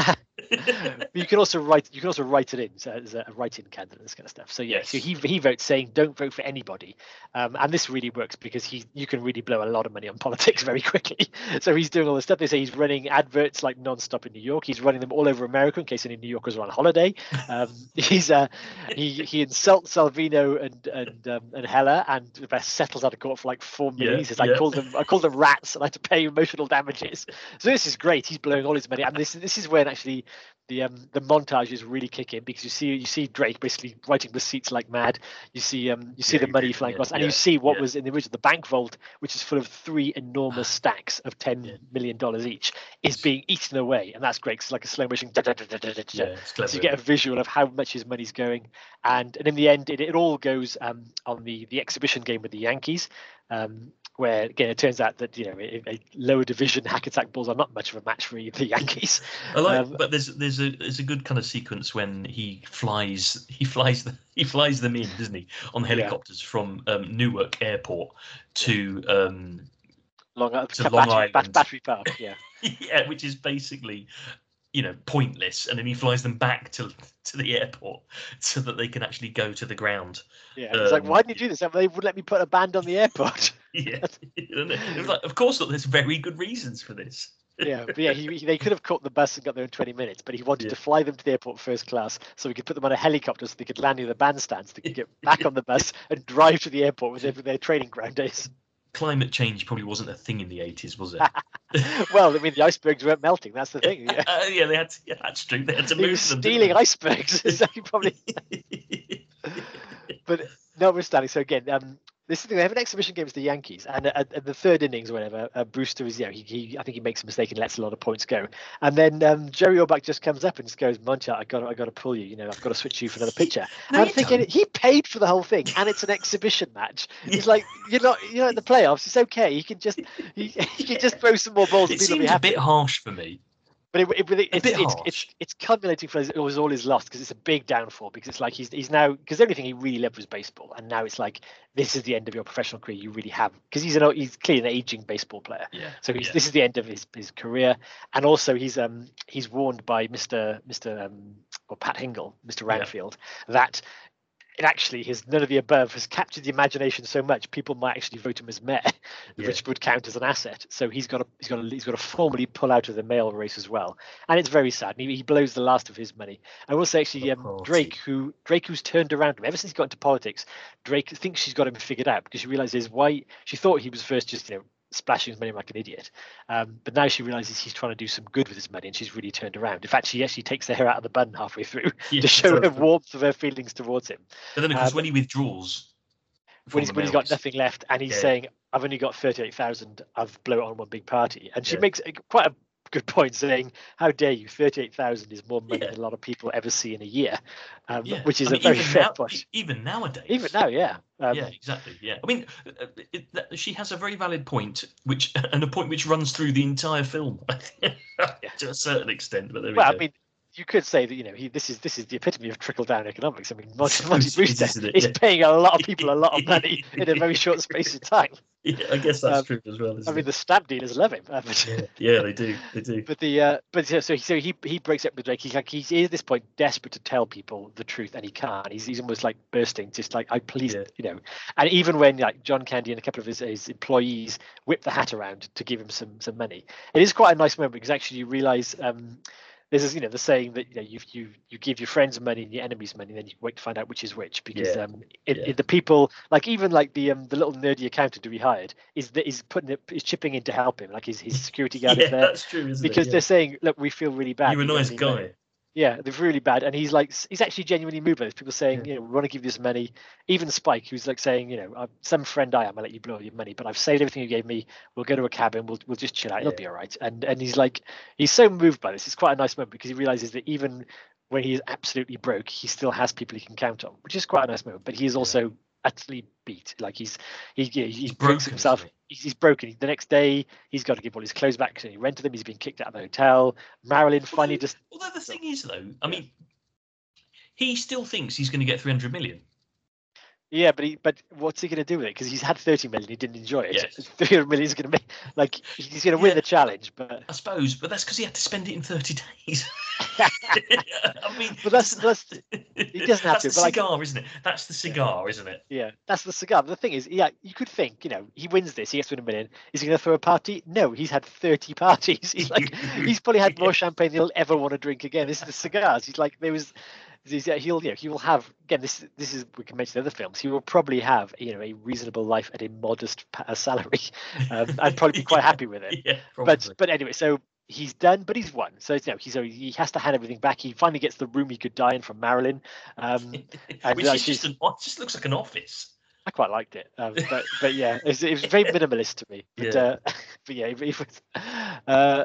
S2: but you can also write. You can also write it in so as a write-in candidate, this kind of stuff. So yeah,
S1: Yes.
S2: so he he votes saying don't vote for anybody, um, and this really works because he you can really blow a lot of money on politics very quickly. So he's doing all this stuff. They say he's running adverts like non-stop in New York. He's running them all over America in case any New Yorkers are on holiday. Um, he's uh, he he insults Salvino and and um, and Heller, and the best settles out of court for like four million.
S1: Yeah,
S2: he says
S1: yeah.
S2: I called them I called them rats and I had to pay emotional damages. So this is great. He's blowing all his money, and this this is when actually the um the montages really kick in because you see you see Drake basically writing receipts like mad. You see um you see
S1: Yeah,
S2: the
S1: you
S2: money
S1: do,
S2: flying
S1: yeah,
S2: across, and
S1: yeah,
S2: you see what
S1: yeah.
S2: was in the original the bank vault, which is full of three enormous stacks of ten
S1: Yeah.
S2: million dollars each, is being eaten away, and that's great. It's like a slow motion.
S1: Yeah, it's clever.
S2: So you get a visual of how much his money's going, and and in the end, it, it all goes um on the the exhibition game with the Yankees. Um, where again it turns out that you know a, a lower division Hackensack Bulls are not much of a match for the Yankees.
S1: I like,
S2: Um,
S1: but there's there's a there's a good kind of sequence when he flies he flies the, he flies them in, doesn't he, on helicopters yeah. from um, Newark Airport to yeah. um,
S2: Long, uh,
S1: to
S2: Battery,
S1: Long Island,
S2: Battery Park, yeah,
S1: yeah, which is basically, you know, pointless, and then he flies them back to to the airport so that they can actually go to the ground.
S2: Yeah, it's um, like, why didn't you do this? They would let me put a band on the airport.
S1: Yeah, it was like, of course not. There's very good reasons for this.
S2: Yeah, but yeah, he, he, they could have caught the bus and got there in twenty minutes, but he wanted yeah. to fly them to the airport first class so we could put them on a helicopter so they could land near the bandstands. They could get back on the bus and drive to the airport with their, their training ground days.
S1: Climate change probably wasn't a thing in the eighties, was it?
S2: Well, I mean, the icebergs weren't melting. That's the thing. Yeah,
S1: uh, yeah they had to. Yeah, that's true. They had to
S2: he
S1: move
S2: was
S1: them.
S2: Stealing icebergs. Is that probably? But notwithstanding, so again, um, this is the thing. They have an exhibition game against the Yankees, and at, at the third innings or whatever, uh, Brewster is, you know, he, he, I think he makes a mistake and lets a lot of points go. And then um, Jerry Orbach just comes up and just goes, Moncha, I got, I got to pull you. You know, I've got to switch you for another pitcher. No, and I'm thinking don't. He paid for the whole thing, and it's an exhibition match. It's like you're not, you're not in the playoffs. It's okay. You can just, you, you can just throw some more balls.
S1: It
S2: and people
S1: seemed
S2: be happy.
S1: a bit harsh for me.
S2: But it, it, it,
S1: a
S2: it's,
S1: bit
S2: it's,
S1: harsh.
S2: it's it's culminating for it was all his lost because it's a big downfall because it's like he's he's now because everything he really loved was baseball and now it's like this is the end of your professional career. You really have because he's an he's clearly an aging baseball player.
S1: Yeah.
S2: So he's,
S1: yeah.
S2: this is the end of his, his career, and also he's um he's warned by Mister Mister um or Pat Hingle, Mister Ranfield, yeah. that. It actually his none of the above has captured the imagination so much people might actually vote him as mayor, yeah. which would count as an asset. So he's got to he's got to he's got to formally pull out of the mayoral race as well, and it's very sad. He, he blows the last of his money. I will say actually, um, Drake, who Drake, who's turned around him ever since he got into politics. Drake thinks she's got him figured out because she realizes why she thought he was first just you know. splashing his money like an idiot, um, but now she realizes he's trying to do some good with his money, and she's really turned around. In fact, she actually takes the hair out of the bun halfway through yeah, to show her warmth of her feelings towards him.
S1: But then, of course,
S2: um,
S1: when he withdraws,
S2: when he's when he's got nothing left, and he's yeah. saying, "I've only got thirty-eight thousand. I've blown it on one big party," and she yeah. makes quite a good point, saying, "How dare you? Thirty-eight thousand is more money yeah. than a lot of people ever see in a year," um, yeah. which is I mean, a very fair
S1: now,
S2: point.
S1: Even nowadays,
S2: even now, yeah,
S1: um, yeah, exactly, yeah. I mean, it, it, she has a very valid point, which and a point which runs through the entire film to a certain extent. But there
S2: well,
S1: we go.
S2: I mean. You could say that you know he this is this is the epitome of trickle down economics. I mean, Monty, Monty Brewster is yeah. paying a lot of people a lot of money in a very short space of time.
S1: Yeah, I guess that's
S2: um,
S1: true as well.
S2: I mean,
S1: it?
S2: the stamp dealers love him. Uh, but,
S1: yeah. yeah, they do, they do.
S2: But the uh, but so so he, so he he breaks up with Drake. He's like he's at this point desperate to tell people the truth, and he can't. He's he's almost like bursting, just like I please, yeah. you know. And even when like John Candy and a couple of his, his employees whip the hat around to give him some some money, it is quite a nice moment because actually you realize. Um, This is, you know, the saying that you know you you you give your friends money and your enemies money, and then you wait to find out which is which. Because
S1: yeah.
S2: um, it,
S1: yeah.
S2: it, the people like even like the um the little nerdy accountant who he hired is that is putting it is chipping in to help him. Like his his security guard
S1: yeah,
S2: is there.
S1: That's true, isn't
S2: because
S1: it? Yeah.
S2: they're saying, look, we feel really bad.
S1: You're a nice guy.
S2: Money. Yeah, they're really bad, and he's like he's actually genuinely moved by this. People saying, yeah. you know, we want to give you this money. Even Spike, who's like saying, you know, I'm some friend I am, I'll let you blow your money, but I've saved everything you gave me. We'll go to a cabin. We'll we'll just chill out. It'll yeah. be all right. And and he's like, he's so moved by this. It's quite a nice moment because he realizes that even when he is absolutely broke, he still has people he can count on, which is quite a nice moment. But he is also utterly beat. Like he's he he, he drinks
S1: broken,
S2: himself.
S1: isn't
S2: He's, he's broken. The next day, he's got to give all his clothes back because he rented them. He's been kicked out of the hotel. Marilyn finally
S1: although,
S2: just.
S1: although the thing is, though, I
S2: Yeah.
S1: mean, he still thinks he's going to get three hundred million.
S2: Yeah, but he, but what's he going to do with it? Because he's had thirty million, he didn't enjoy it.
S1: Yes.
S2: three hundred million is going to make like he's going to win
S1: Yeah.
S2: the challenge, but
S1: I suppose, but that's because he had to spend it in thirty days. I mean,
S2: but that's that's he doesn't have
S1: that's
S2: to.
S1: the
S2: But like,
S1: cigar, isn't it? That's the cigar, isn't it?
S2: yeah, that's the cigar. But the thing is, yeah, you could think, you know, he wins this, he gets to win a million. Is he going to throw a party? No, he's had thirty parties. He's like, he's probably had more champagne than he'll ever want to drink again. This is the cigars. He's like, there was, he's, he'll, you know, he will have again. This, this is we can mention other films. He will probably have, you know, a reasonable life at a modest pa- salary, um, and probably be quite happy with it.
S1: Yeah,
S2: But
S1: probably.
S2: but anyway, so he's done, but he's won. So you know, he's he has to hand everything back. He finally gets the room he could die in from Marilyn. Um, and
S1: Which
S2: uh,
S1: is
S2: she's-
S1: just an, it just looks like an office.
S2: I quite liked it, um, but but yeah, it was, it was very minimalist to me. But
S1: Yeah.
S2: uh, but yeah, it, it was. Uh,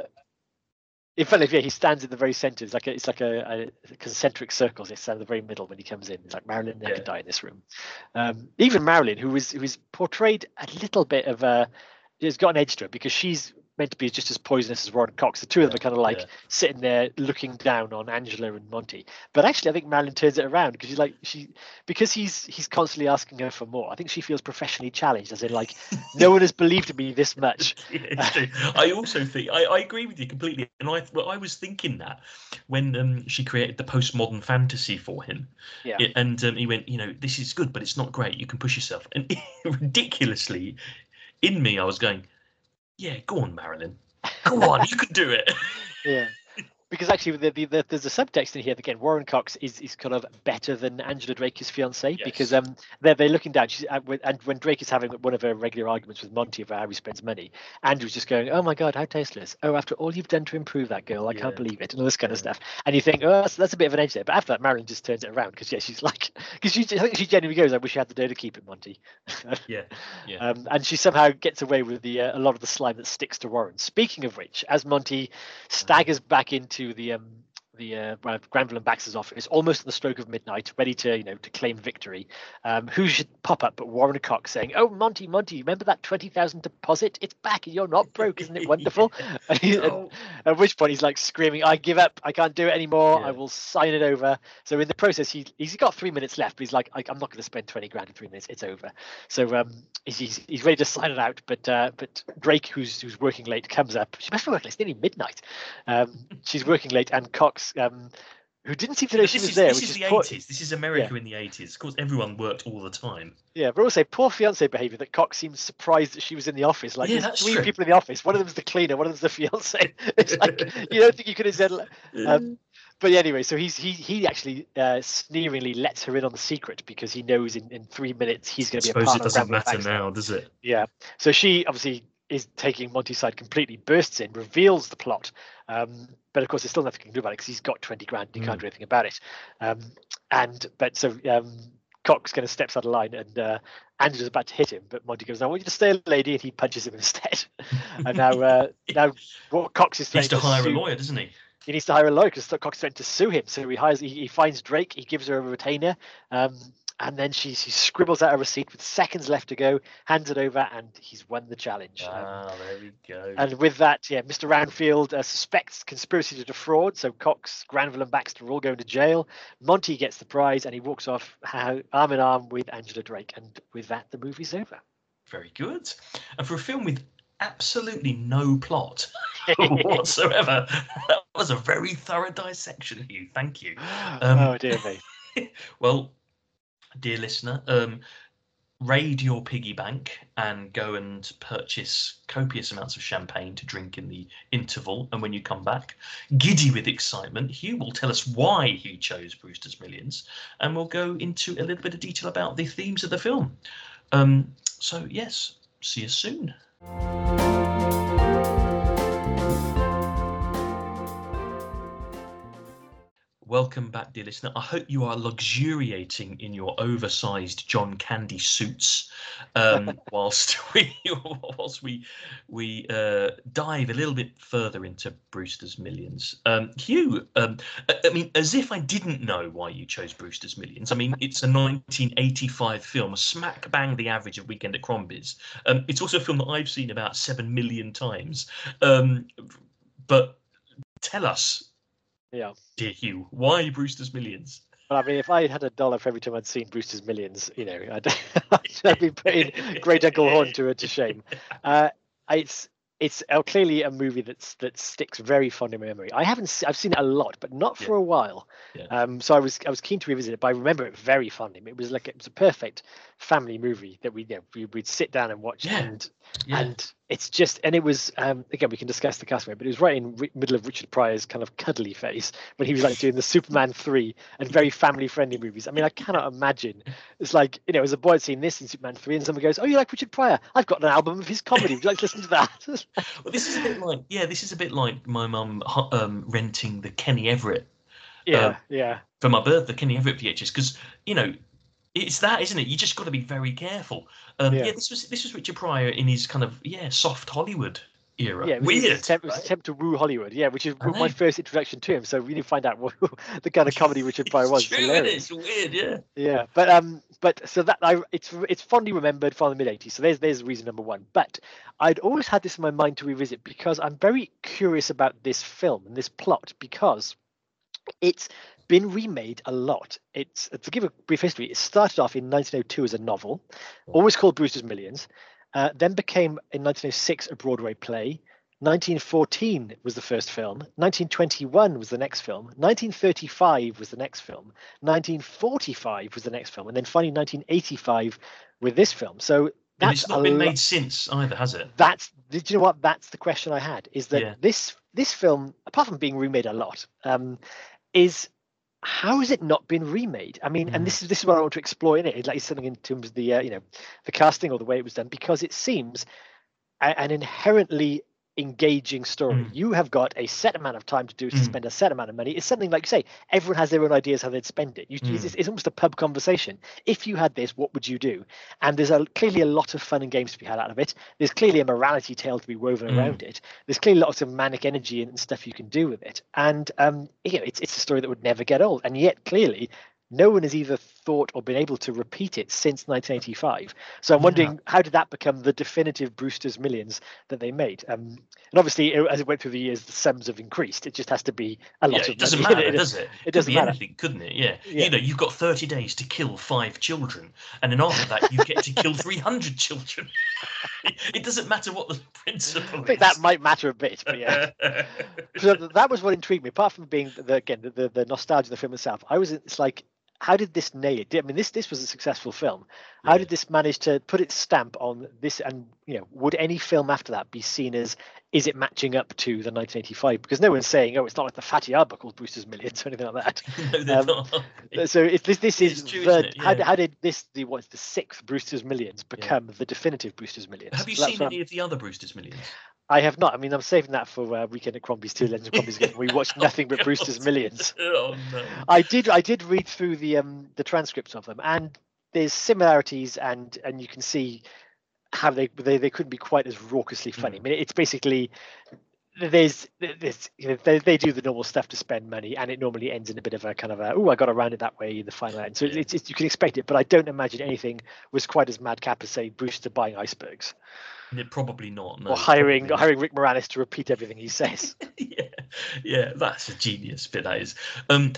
S2: in fact, yeah, he stands in the very centre. It's like a, it's like a, a concentric circles. He stands in the very middle when he comes in. It's like Marilyn never
S1: Yeah.
S2: could die in this room. Um, even Marilyn, who was who was portrayed a little bit of a, has got an edge to her because she's meant to be just as poisonous as Warren Cox. The two of them are kind of like
S1: Yeah.
S2: sitting there looking down on Angela and Monty. But actually, I think Marilyn turns it around because she's like she because he's he's constantly asking her for more. I think she feels professionally challenged, as in like no one has believed in me this much.
S1: Yeah, it's true. I also think I, I agree with you completely, and I well, I was thinking that when um, she created the postmodern fantasy for him,
S2: Yeah.
S1: it, and um, he went, you know, this is good, but it's not great. You can push yourself, and ridiculously, in me, I was going, yeah, go on, Marilyn, go on, you can do it.
S2: Yeah. Because actually, the, the, the, there's a subtext in here that, again, Warren Cox is, is kind of better than Angela Drake, his fiancée,
S1: Yes.
S2: because um they're they're looking down. She's, uh, when- and when Drake is having one of her regular arguments with Monty about how he spends money, Andrew's just going, "Oh my God, how tasteless! Oh, after all you've done to improve that girl, I can't
S1: Yeah.
S2: believe it," and all this kind of
S1: Yeah.
S2: stuff. And you think, "Oh, that's, that's a bit of an edge there." But after that, Marilyn just turns it around because yeah, she's like, because she I think she genuinely goes, "I wish you had the dough to keep it, Monty."
S1: Yeah, yeah.
S2: Um, and she somehow gets away with the uh, a lot of the slime that sticks to Warren. Speaking of which, as Monty staggers back into the um, the uh, Gra- Granville and Baxter's office, almost at the stroke of midnight, ready to you know to claim victory, um, who should pop up but Warren Cox saying, "Oh, Monty, Monty, remember that twenty thousand deposit? It's back, and you're not broke. Isn't it wonderful?" And he- and
S1: Oh,
S2: at which point he's like screaming, "I give up! I can't do it anymore! I
S1: Yeah.
S2: will sign it over." So in the process, he he's got three minutes left, but he's like, I, "I'm not going to spend twenty grand in three minutes. It's over." So um, he's, he's he's ready to sign it out, but uh, but Drake, who's who's working late, comes up. She must be working late. It's nearly midnight. Um, she's working late, and Cox, um, who didn't seem to know
S1: this
S2: she was
S1: is,
S2: there,
S1: this
S2: which
S1: is
S2: is
S1: the
S2: poor,
S1: eighties. This is America in the eighties. Of course, everyone worked all the time.
S2: yeah, but also poor fiance behavior that Cox seems surprised that she was in the office. Like
S1: Yeah,
S2: there's
S1: that's
S2: three
S1: true.
S2: people in the office. One of them's the cleaner. One of them's the fiance. It's like you don't think you could have said. Um, but yeah, anyway, so he's he he actually uh, sneeringly lets her in on the secret because he knows in, in three minutes he's
S1: I
S2: going to be a
S1: suppose
S2: part
S1: it
S2: of
S1: doesn't
S2: Granville
S1: matter
S2: Baxter.
S1: now, does it?
S2: Yeah. So she obviously is taking Monty's side completely, bursts in, reveals the plot. Um, but of course, there's still nothing he can do about it because he's got twenty grand and he can't
S1: Mm.
S2: do anything about it. Um, and but so um, Cox kind of steps out of line and uh, Angela's about to hit him, but Monty goes, "I want you to stay, lady," and he punches him instead. And now, uh, now what Cox is
S1: He needs
S2: threatening
S1: to hire a
S2: sue-
S1: lawyer, doesn't he?
S2: he needs to hire a lawyer because Cox is threatening to sue him. So he hires, he, he finds Drake, he gives her a retainer, um, and then she, she scribbles out a receipt with seconds left to go, hands it over, and he's won the challenge. Um,
S1: Ah, there we go.
S2: and with that, yeah, Mister Roundfield uh, suspects conspiracy to defraud, so Cox, Granville, and Baxter are all going to jail. Monty gets the prize, and he walks off uh, arm in arm with Angela Drake. And with that, the movie's over.
S1: Very good. And for a film with absolutely no plot whatsoever, that was a very thorough dissection, Hugh. Thank you. Um,
S2: oh dear me.
S1: Well, dear listener, um, raid your piggy bank and go and purchase copious amounts of champagne to drink in the interval. And when you come back, giddy with excitement, Hugh will tell us why he chose Brewster's Millions, and we'll go into a little bit of detail about the themes of the film. Um, so, yes, see you soon. welcome back, dear listener. I hope you are luxuriating in your oversized John Candy suits, um, whilst we whilst we we uh, dive a little bit further into Brewster's Millions. Um, Hugh, um, I, I mean, as if I didn't know why you chose Brewster's Millions. I mean, it's a nineteen eighty-five film, smack bang the average of Weekend at Crombie's. Um, it's also a film that I've seen about seven million times. Um, but tell us.
S2: Yeah.
S1: Dear Hugh, why Brewster's Millions?
S2: Well, I mean, if I had a dollar for every time I'd seen Brewster's Millions, you know, I'd, I'd be putting Great Uncle Horn to to shame. Uh, it's it's uh, clearly a movie that's that sticks very fond in my memory. I haven't se- I've seen it a lot, but not for
S1: Yeah.
S2: a while.
S1: Yeah.
S2: Um, so I was I was keen to revisit it, but I remember it very fondly. It was like it was a perfect family movie that we you know, we would sit down and watch,
S1: Yeah.
S2: and
S1: Yeah.
S2: and it's just and it was um, again we can discuss the cast, but it was right in the middle of Richard Pryor's kind of cuddly phase when he was like doing the Superman three and very family friendly movies. I mean, I cannot imagine. It's like, you know, as a boy I'd seen this in Superman three, and someone goes, "Oh, you like Richard Pryor? I've got an album of his comedy. Would you like to listen to that?"
S1: Well, this is a bit like yeah, this is a bit like my mum hu- um, renting the Kenny Everett
S2: yeah,
S1: Um,
S2: yeah.
S1: for my birthday, Kenny Everett V H S, because you know it's that, isn't it? You just got to be very careful. Um, yeah.
S2: Yeah.
S1: this was this was Richard Pryor in his kind of yeah soft Hollywood era.
S2: Yeah, it was,
S1: Weird.
S2: It was, attempt, it was
S1: right?
S2: attempt to woo Hollywood. Yeah, which is
S1: I
S2: my
S1: know.
S2: first introduction to him. So we need to find out what the kind of comedy Richard Pryor was.
S1: It's
S2: It's
S1: true, isn't it?
S2: hilarious.
S1: It's weird, yeah.
S2: Yeah, but um, but so that I it's it's fondly remembered from the mid eighties. So there's there's reason number one. But I'd always had this in my mind to revisit because I'm very curious about this film and this plot because it's been remade a lot. It's to give a brief history. It started off in nineteen oh two as a novel, always called Brewster's Millions. Uh, then became in nineteen oh six a Broadway play. nineteen fourteen was the first film. nineteen twenty-one was the next film. nineteen thirty-five was the next film. nineteen forty-five was the next film, and then finally nineteen eighty-five with this film. So
S1: And
S2: that's
S1: it's not
S2: a
S1: been
S2: lo-
S1: made since either, has it?
S2: that's did you know what that's the question I had is that
S1: Yeah.
S2: this this film, apart from being remade a lot, um is how has it not been remade? I mean,
S1: Mm.
S2: and this is this is what I want to explore in it. It's like something in terms of the uh, you know the casting or the way it was done, because it seems a, an inherently engaging story.
S1: Mm.
S2: You have got a set amount of time to do to
S1: Mm.
S2: spend a set amount of money. It's something like you say, everyone has their own ideas how they'd spend it. You,
S1: Mm.
S2: it's, it's almost a pub conversation. If you had this, what would you do? And there's a, clearly a lot of fun and games to be had out of it. There's clearly a morality tale to be woven
S1: Mm.
S2: around it. There's clearly lots of manic energy and stuff you can do with it. And um, you know, it's it's a story that would never get old. And yet, clearly, no one has either thought or been able to repeat it since nineteen eighty-five. So I'm
S1: Yeah.
S2: wondering, how did that become the definitive Brewster's Millions that they made? Um, and obviously, it- as it went through the years, the sums have increased. It just has to be a lot
S1: Yeah,
S2: of
S1: it doesn't
S2: money.
S1: matter,
S2: It-
S1: does it?
S2: it
S1: Could
S2: doesn't
S1: be
S2: matter.
S1: anything, couldn't it? Yeah.
S2: Yeah.
S1: You know, you've got thirty days to kill five children, and then after that, you get to kill three hundred children. It doesn't matter what the principle
S2: I think
S1: is.
S2: that might matter a bit, but yeah. So th- that was what intrigued me. Apart from being the again the, the, the nostalgia of the film itself, I was it's like, how did this nail it? I mean, this this was a successful film. How
S1: Yeah.
S2: did this manage to put its stamp on this? And you know, would any film after that be seen as, is it matching up to the nineteen eighty-five? Because no one's saying, oh, it's not like the Fatty Arbuckle Brewster's Millions or anything like that.
S1: No, they're
S2: Um,
S1: not.
S2: So if this this is
S1: It's true,
S2: the
S1: isn't it?
S2: how,
S1: Yeah.
S2: did- how did this the what's the sixth Brewster's Millions become the definitive Brewster's Millions?
S1: Have you
S2: So that's
S1: seen
S2: what I'm-
S1: any of the other Brewster's Millions?
S2: I have not. I mean, I'm saving that for uh, Weekend at Crombie's two Legends of Crombie's again. We watched nothing but
S1: God.
S2: Brewster's Millions.
S1: Oh no.
S2: I did. I did read through the um the transcripts of them, and there's similarities, and and you can see how they they, they couldn't be quite as raucously funny.
S1: Mm.
S2: I mean, it's basically there's there's you know, they they do the normal stuff to spend money, and it normally ends in a bit of a kind of a, oh, I got around it that way in the final end. So
S1: Yeah.
S2: it's, it's you can expect it, but I don't imagine anything was quite as madcap as say Brewster buying icebergs
S1: Yeah, probably not. No,
S2: or hiring
S1: probably not.
S2: hiring Rick Moranis to repeat everything he says.
S1: yeah, yeah, that's a genius bit. That is. Um,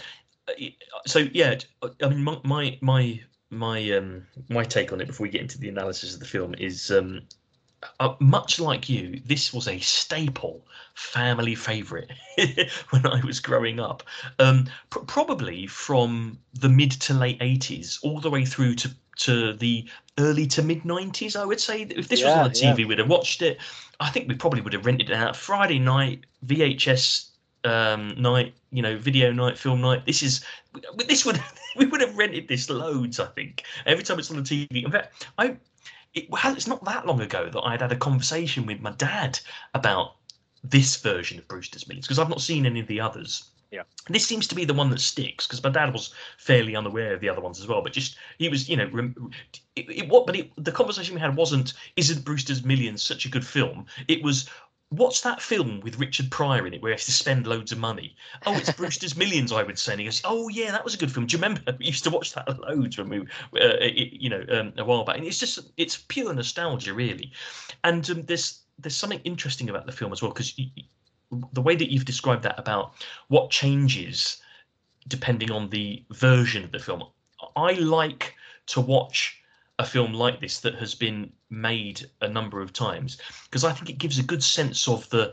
S1: so yeah, I mean, my my my my um my take on it before we get into the analysis of the film is um. Uh, much like you, this was a staple family favourite when I was growing up. Um, pr- probably from the mid to late eighties, all the way through to to the early to mid nineties. I would say if this was
S2: Yeah,
S1: on the T V, we'd have watched it. I think we probably would have rented it out Friday night, V H S um, night, you know, video night, film night. This is this would we would have rented this loads. I think every time it's on the T V. In fact, I. It has, it's not that long ago that I'd had a conversation with my dad about this version of Brewster's Millions, because I've not seen any of the others.
S2: yeah.
S1: This seems to be the one that sticks because my dad was fairly unaware of the other ones as well. But just he was, you know, rem- it, it what? But it, the conversation we had wasn't, isn't Brewster's Millions such a good film? It was, what's that film with Richard Pryor in it where he has to spend loads of money? Oh, it's Brewster's Millions, I would say. And he goes, oh yeah, that was a good film. Do you remember? We used to watch that loads when we, uh, it, you know, um, a while back. And it's just, it's pure nostalgia, really. And um, there's there's something interesting about the film as well, because the way that you've described that about what changes depending on the version of the film. I like to watch a film like this that has been made a number of times, because I think it gives a good sense of the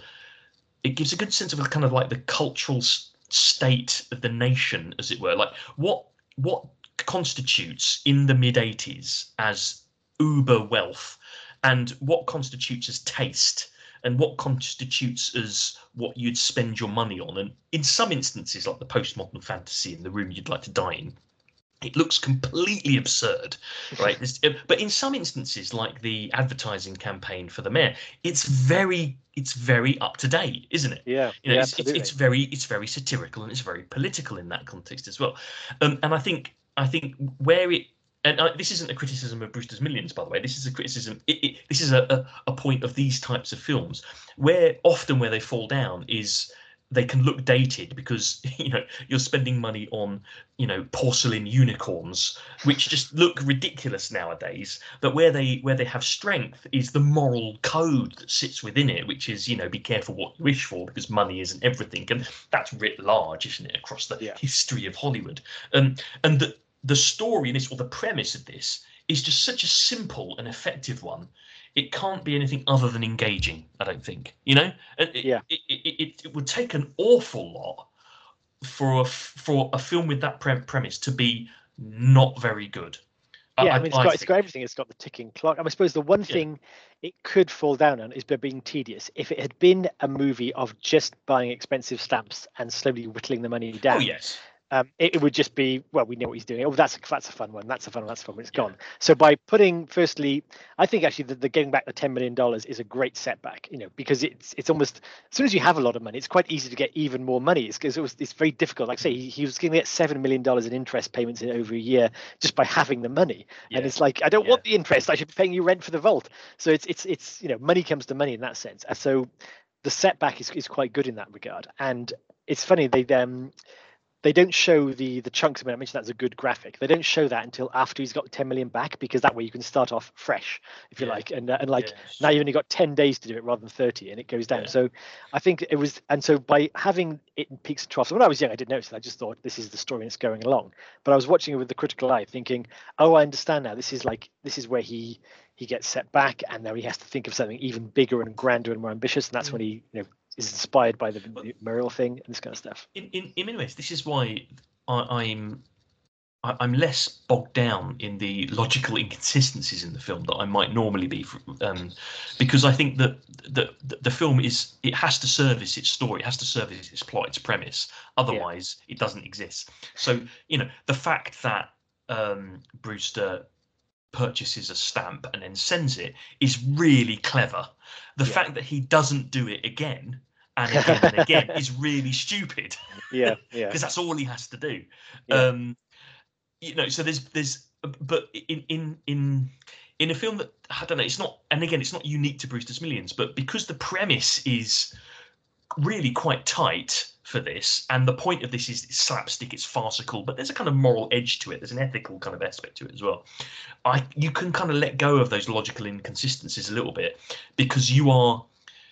S1: it gives a good sense of kind of like the cultural state of the nation, as it were. Like what what constitutes in the mid eighties as uber wealth, and what constitutes as taste, and what constitutes as what you'd spend your money on. And in some instances, like the postmodern fantasy in the room you'd like to die in, it looks completely absurd, right? But in some instances, like the advertising campaign for the mayor, it's very, it's very up to date, isn't it?
S2: Yeah,
S1: you know,
S2: yeah,
S1: it's, it's,
S2: absolutely.
S1: it's very, it's very satirical, and it's very political in that context as well. Um, and I think, I think where it, and I, this isn't a criticism of Brewster's Millions, by the way. This is a criticism. It, it, this is a, a, a point of these types of films, where often where they fall down is they can look dated because, you know, you're spending money on, you know, porcelain unicorns, which just look ridiculous nowadays. But where they where they have strength is the moral code that sits within it, which is, you know, be careful what you wish for, because money isn't everything, and that's writ large, isn't it, across the
S2: Yeah.
S1: history of Hollywood. Um, and the the story in this, or the premise of this, is just such a simple and effective one. It can't be anything other than engaging, I don't think. You know, it,
S2: Yeah.
S1: it, it, it, it would take an awful lot for a, for a film with that pre- premise to be not very good.
S2: Yeah, I,
S1: I,
S2: mean, it's
S1: I
S2: got it's
S1: think.
S2: got everything. It's got the ticking clock. I suppose the one
S1: Yeah.
S2: thing it could fall down on is by being tedious. If it had been a movie of just buying expensive stamps and slowly whittling the money down,
S1: Oh yes.
S2: Um, it, it would just be, well, we know what he's doing. Oh, that's a, that's a fun one. That's a fun one. That's a fun one. It's
S1: Yeah.
S2: gone. So by putting, firstly, I think actually the, the getting back the ten million dollars is a great setback, you know, because it's it's almost, as soon as you have a lot of money, it's quite easy to get even more money. It's because it was it's very difficult. Like I say, he, he was going to get seven million dollars in interest payments in over a year just by having the money.
S1: Yeah.
S2: And it's like, I don't
S1: Yeah.
S2: want the interest. I should be paying you rent for the vault. So it's it's it's you know, money comes to money in that sense. And so the setback is is quite good in that regard. And it's funny, they um they don't show the the chunks. I mean, I mentioned that's a good graphic. They don't show that until after he's got ten million back, because that way you can start off fresh, if you
S1: Yeah.
S2: like. And uh, and like
S1: Yeah,
S2: now you've
S1: sure.
S2: only got ten days to do it rather than thirty, and it goes down.
S1: Yeah.
S2: So I think it was, and so by having it in peaks and troughs. When I was young, I didn't notice it. I just thought this is the story and it's going along. But I was watching it with the critical eye, thinking, oh, I understand now. This is like this is where he he gets set back, and now he has to think of something even bigger and grander and more ambitious. And that's
S1: Mm.
S2: when he, you know, is inspired by the, the Muriel thing and this kind of stuff.
S1: In, in in many ways, this is why I, I'm I, I'm less bogged down in the logical inconsistencies in the film that I might normally be, um, because I think that the, the the film is, it has to service its story, it has to service its plot, its premise. Otherwise, yeah. It doesn't exist. So, you know, the fact that um, Brewster purchases a stamp and then sends it is really clever. The
S2: Yeah.
S1: fact that he doesn't do it again and again and again is really stupid.
S2: Yeah, yeah.
S1: Because that's all he has to do.
S2: Yeah.
S1: Um, you know, so there's there's but in in in in a film that, I don't know, it's not, and again, it's not unique to Brewster's Millions, but because the premise is really quite tight for this, and the point of this is slapstick, it's farcical, but there's a kind of moral edge to it, there's an ethical kind of aspect to it as well. I you can kind of let go of those logical inconsistencies a little bit, because you are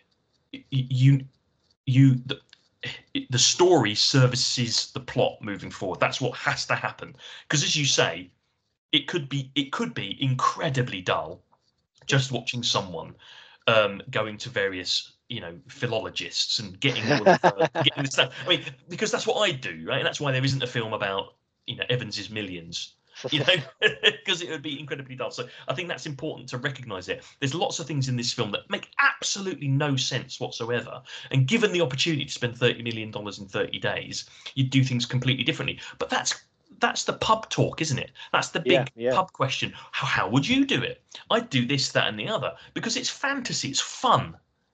S1: you you the, the story services the plot moving forward. That's what has to happen, because as you say, it could be it could be incredibly dull just watching someone um going to various, you know, philologists and getting all of the, getting the stuff. I mean, because that's what I do, right? And that's why there isn't a film about, you know, Evans's Millions, you know, because it would be incredibly dull. So I think that's important to recognize it. There's lots of things in this film that make absolutely no sense whatsoever, and given the opportunity to spend thirty million dollars in thirty days, you'd do things completely differently. But that's that's the pub talk, isn't it? That's the big
S2: Yeah, yeah.
S1: pub question. How, how would you do it? I'd do this, that, and the other, because it's fantasy, it's fun.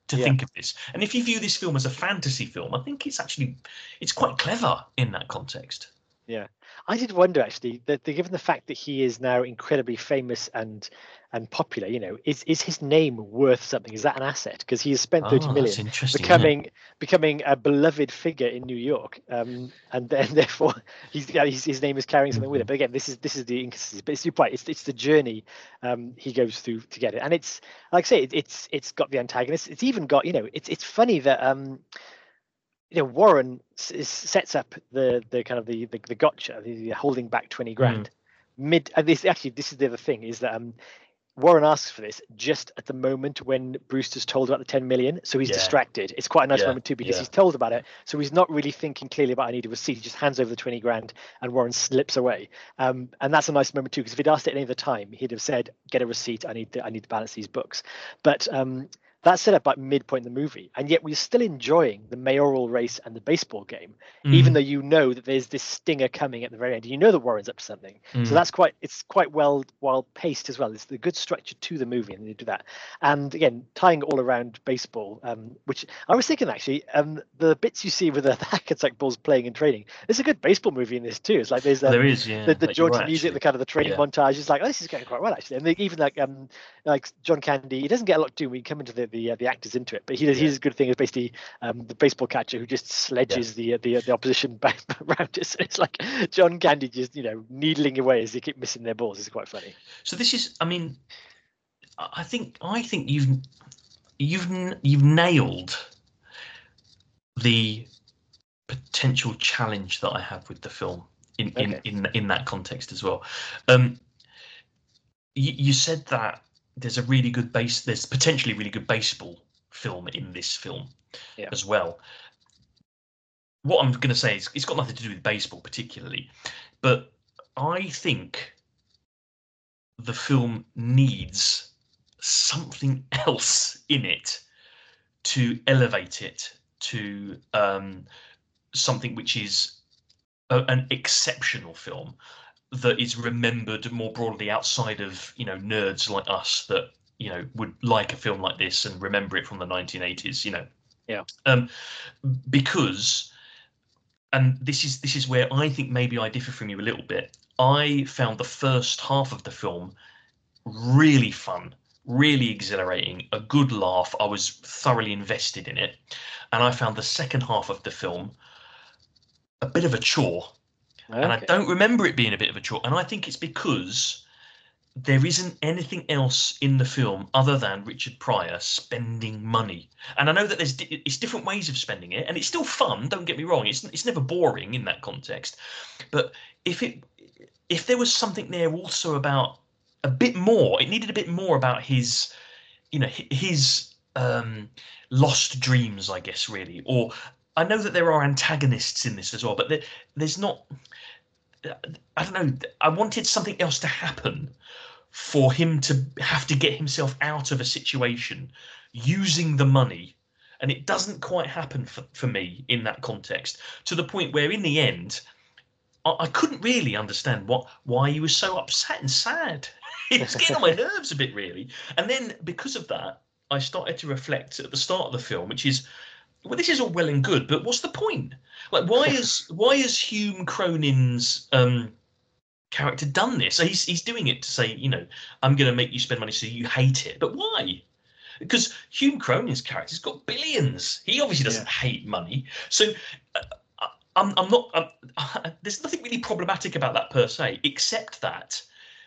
S1: to
S2: Yeah.
S1: think of this. And if you view this film as a fantasy film, I think it's actually it's quite clever in that context.
S2: Yeah, I did wonder actually that, that given the fact that he is now incredibly famous and and popular, you know, is is his name worth something? Is that an asset? Because he has spent thirty
S1: Oh, that's
S2: million
S1: interesting, isn't it?
S2: becoming becoming a beloved figure in New York, um, and then therefore he's, yeah, he's his name is carrying something with it. But again, this is this is the inconsistency. But it's your point. It's it's the journey um, he goes through to get it, and it's like I say, it, it's it's got the antagonist. It's even got, you know, it's it's funny that. Um, you know, Warren s- sets up the the kind of the the, the gotcha, the, the holding back twenty grand. Mm. Mid, and this actually, this is the other thing is that um, Warren asks for this just at the moment when Brewster's told about the ten million, so he's
S1: Yeah.
S2: distracted. It's quite a nice
S1: Yeah,
S2: moment too because
S1: yeah.
S2: he's told about it, so he's not really thinking clearly about I need a receipt. He just hands over the twenty grand, and Warren slips away. Um, and that's a nice moment too because if he'd asked it any other time, he'd have said, "Get a receipt. I need to, I need to balance these books." But um, that's set up at midpoint in the movie, and yet we're still enjoying the mayoral race and the baseball game,
S1: Mm.
S2: even though you know that there's this stinger coming at the very end. You know that Warren's up to something,
S1: Mm.
S2: so that's quite it's quite well well paced as well. It's the good structure to the movie, and they do that. And again, tying it all around baseball, um, which I was thinking actually, um, the bits you see with the, the Hackensack Bulls playing and training, there's a good baseball movie in this too. It's like there's um,
S1: There is, yeah.
S2: the, the
S1: Like, you're
S2: jaunty
S1: right,
S2: music,
S1: actually.
S2: the kind of the training
S1: Yeah.
S2: montage. It's like, oh, this is going quite well actually. And they, even like um like John Candy, he doesn't get a lot to do when you come into the the, uh, the actors into it, but he does.
S1: Yeah.
S2: He's a good thing is basically um, the baseball catcher who just sledges the the the opposition back around us. It's like John Candy just, you know, needling away as they keep missing their balls. It's quite funny.
S1: So this is, I mean, I think I think you've you've you've nailed the potential challenge that I have with the film in in
S2: Okay.
S1: in, in that context as well. Um, you, you said that there's a really good base, there's potentially really good baseball film in this film
S2: Yeah.
S1: as well. What I'm going to say is it's got nothing to do with baseball particularly, but I think the film needs something else in it to elevate it to um, something which is a, an exceptional film that is remembered more broadly outside of, you know, nerds like us that, you know, would like a film like this and remember it from the nineteen eighties, you know.
S2: Yeah.
S1: Um, because, and this is this is where I think maybe I differ from you a little bit. I found the first half of the film really fun, really exhilarating, a good laugh. I was thoroughly invested in it. And I found the second half of the film a bit of a chore.
S2: Okay.
S1: And I don't remember it being a bit of a chore. And I think it's because there isn't anything else in the film other than Richard Pryor spending money. And I know that there's di- it's different ways of spending it, and it's still fun. Don't get me wrong; it's it's never boring in that context. But if it if there was something there also about a bit more, it needed a bit more about his, you know, hi- his um, lost dreams, I guess, really. Or I know that there are antagonists in this as well, but there, there's not. I don't know. I wanted something else to happen for him to have to get himself out of a situation using the money. And it doesn't quite happen for, for me in that context, to the point where in the end, I, I couldn't really understand what why he was so upset and sad. It was getting on my nerves a bit, really. And then because of that, I started to reflect at the start of the film, which is, well, this is all well and good, but what's the point? Like, why is why is Hume Cronin's um, character done this? So he's he's doing it to say, you know, I'm going to make you spend money so you hate it. But why? Because Hume Cronin's character's got billions. He obviously doesn't
S2: Yeah.
S1: hate money. So uh, I'm I'm not. I'm, there's nothing really problematic about that per se, except that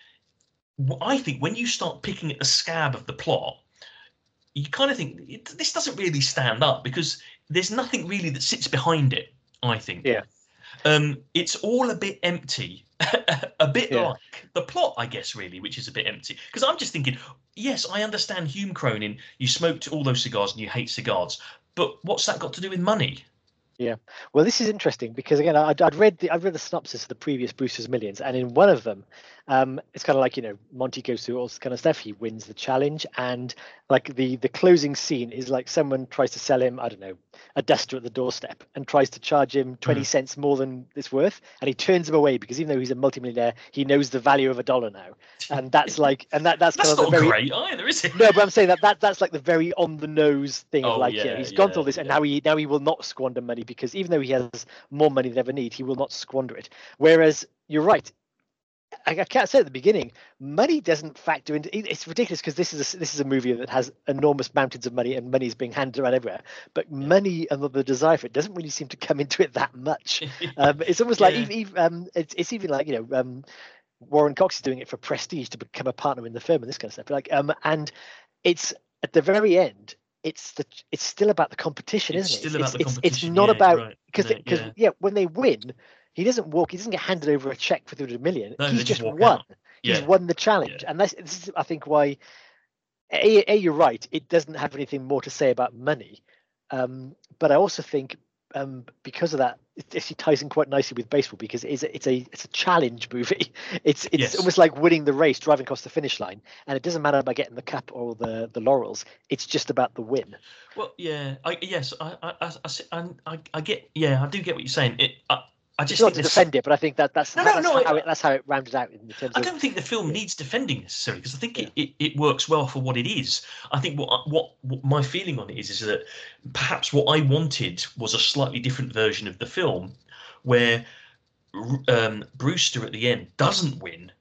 S1: I think when you start picking at the scab of the plot, you kind of think it, this doesn't really stand up because there's nothing really that sits behind it. I think.
S2: Yeah.
S1: Um, it's all a bit empty, a bit
S2: Yeah.
S1: like the plot, I guess, really, which is a bit empty. Because I'm just thinking, yes, I understand Hume Cronin. You smoked all those cigars and you hate cigars, but what's that got to do with money?
S2: Yeah, well, this is interesting because again, I'd, I'd read the I'd read the synopsis of the previous Brewster's Millions, and in one of them, Um, it's kind of like, you know, Monty goes through all this kind of stuff. He wins the challenge, and like the the closing scene is like someone tries to sell him, I don't know, a duster at the doorstep and tries to charge him twenty
S1: Mm.
S2: cents more than it's worth, and he turns him away because even though he's a multimillionaire, he knows the value of a dollar now, and that's like, and that that's,
S1: That's
S2: kind of
S1: not
S2: the very
S1: great either, is it?
S2: no, but I'm saying that, that that's like the very on the nose thing of
S1: Oh,
S2: like, yeah,
S1: yeah,
S2: he's gone through
S1: yeah,
S2: all this, and
S1: yeah.
S2: now he now he will not squander money because even though he has more money than ever need, he will not squander it. Whereas you're right, I, I can't say at the beginning, money doesn't factor into. it- It's ridiculous because this is a, this is a movie that has enormous mountains of money and money is being handed around everywhere. But money and the desire for it doesn't really seem to come into it that much. Um, it's almost like
S1: Yeah.
S2: even, even um, it's it's even like, you know. Um, Warren Cox is doing it for prestige to become a partner in the firm and this kind of stuff. Like, um, and it's at the very end. It's the it's still about the competition,
S1: It's
S2: isn't it?
S1: still
S2: It's
S1: about
S2: it's,
S1: the
S2: it's it's
S1: competition,
S2: not
S1: yeah,
S2: about
S1: right,
S2: because
S1: isn't it?
S2: because
S1: Yeah.
S2: yeah. when they win, he doesn't walk. He doesn't get handed over a check for three hundred million.
S1: No, they
S2: He's
S1: just
S2: just
S1: walk
S2: won.
S1: out.
S2: He's
S1: Yeah.
S2: won the challenge,
S1: Yeah.
S2: and that's this is I think why. A, a, you're right. It doesn't have anything more to say about money, um, but I also think um, because of that, it actually ties in quite nicely with baseball because it's a, it's a it's a challenge movie. It's it's
S1: Yes.
S2: almost like winning the race, driving across the finish line, and it doesn't matter about getting the cup or the the laurels. It's just about the win.
S1: Well, yeah. I yes. I I I, I, see- I, I I get. Yeah, I do get what you're saying. It. I, I
S2: It's
S1: just
S2: not
S1: think
S2: to
S1: there's.
S2: defend it, but I think that that's
S1: No,
S2: how,
S1: no,
S2: that's
S1: no.
S2: how
S1: I,
S2: it that's how it rounded out in terms
S1: I
S2: of
S1: don't think the film
S2: yeah.
S1: needs defending necessarily because I think
S2: Yeah.
S1: it, it, it works well for what it is. I think what, what what my feeling on it is is that perhaps what I wanted was a slightly different version of the film, where um, Brewster at the end doesn't win,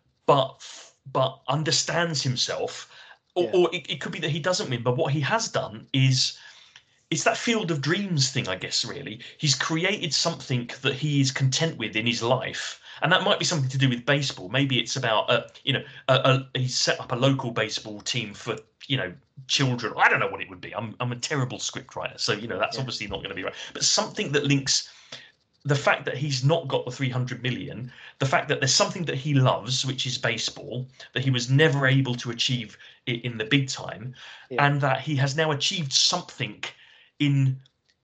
S1: but but understands himself, or,
S2: Yeah.
S1: or it, it could be that he doesn't win, but what he has done is it's that field of dreams thing, I guess. Really, he's created something that he is content with in his life, and that might be something to do with baseball. Maybe it's about, uh, you know, a, a, he's set up a local baseball team for, you know, children. I don't know what it would be. I'm I'm a terrible script writer, so you know that's
S2: Yeah.
S1: obviously not going to be right. But something that links the fact that he's not got the three hundred million, the fact that there's something that he loves, which is baseball, that he was never able to achieve in the big time,
S2: Yeah.
S1: and that he has now achieved something in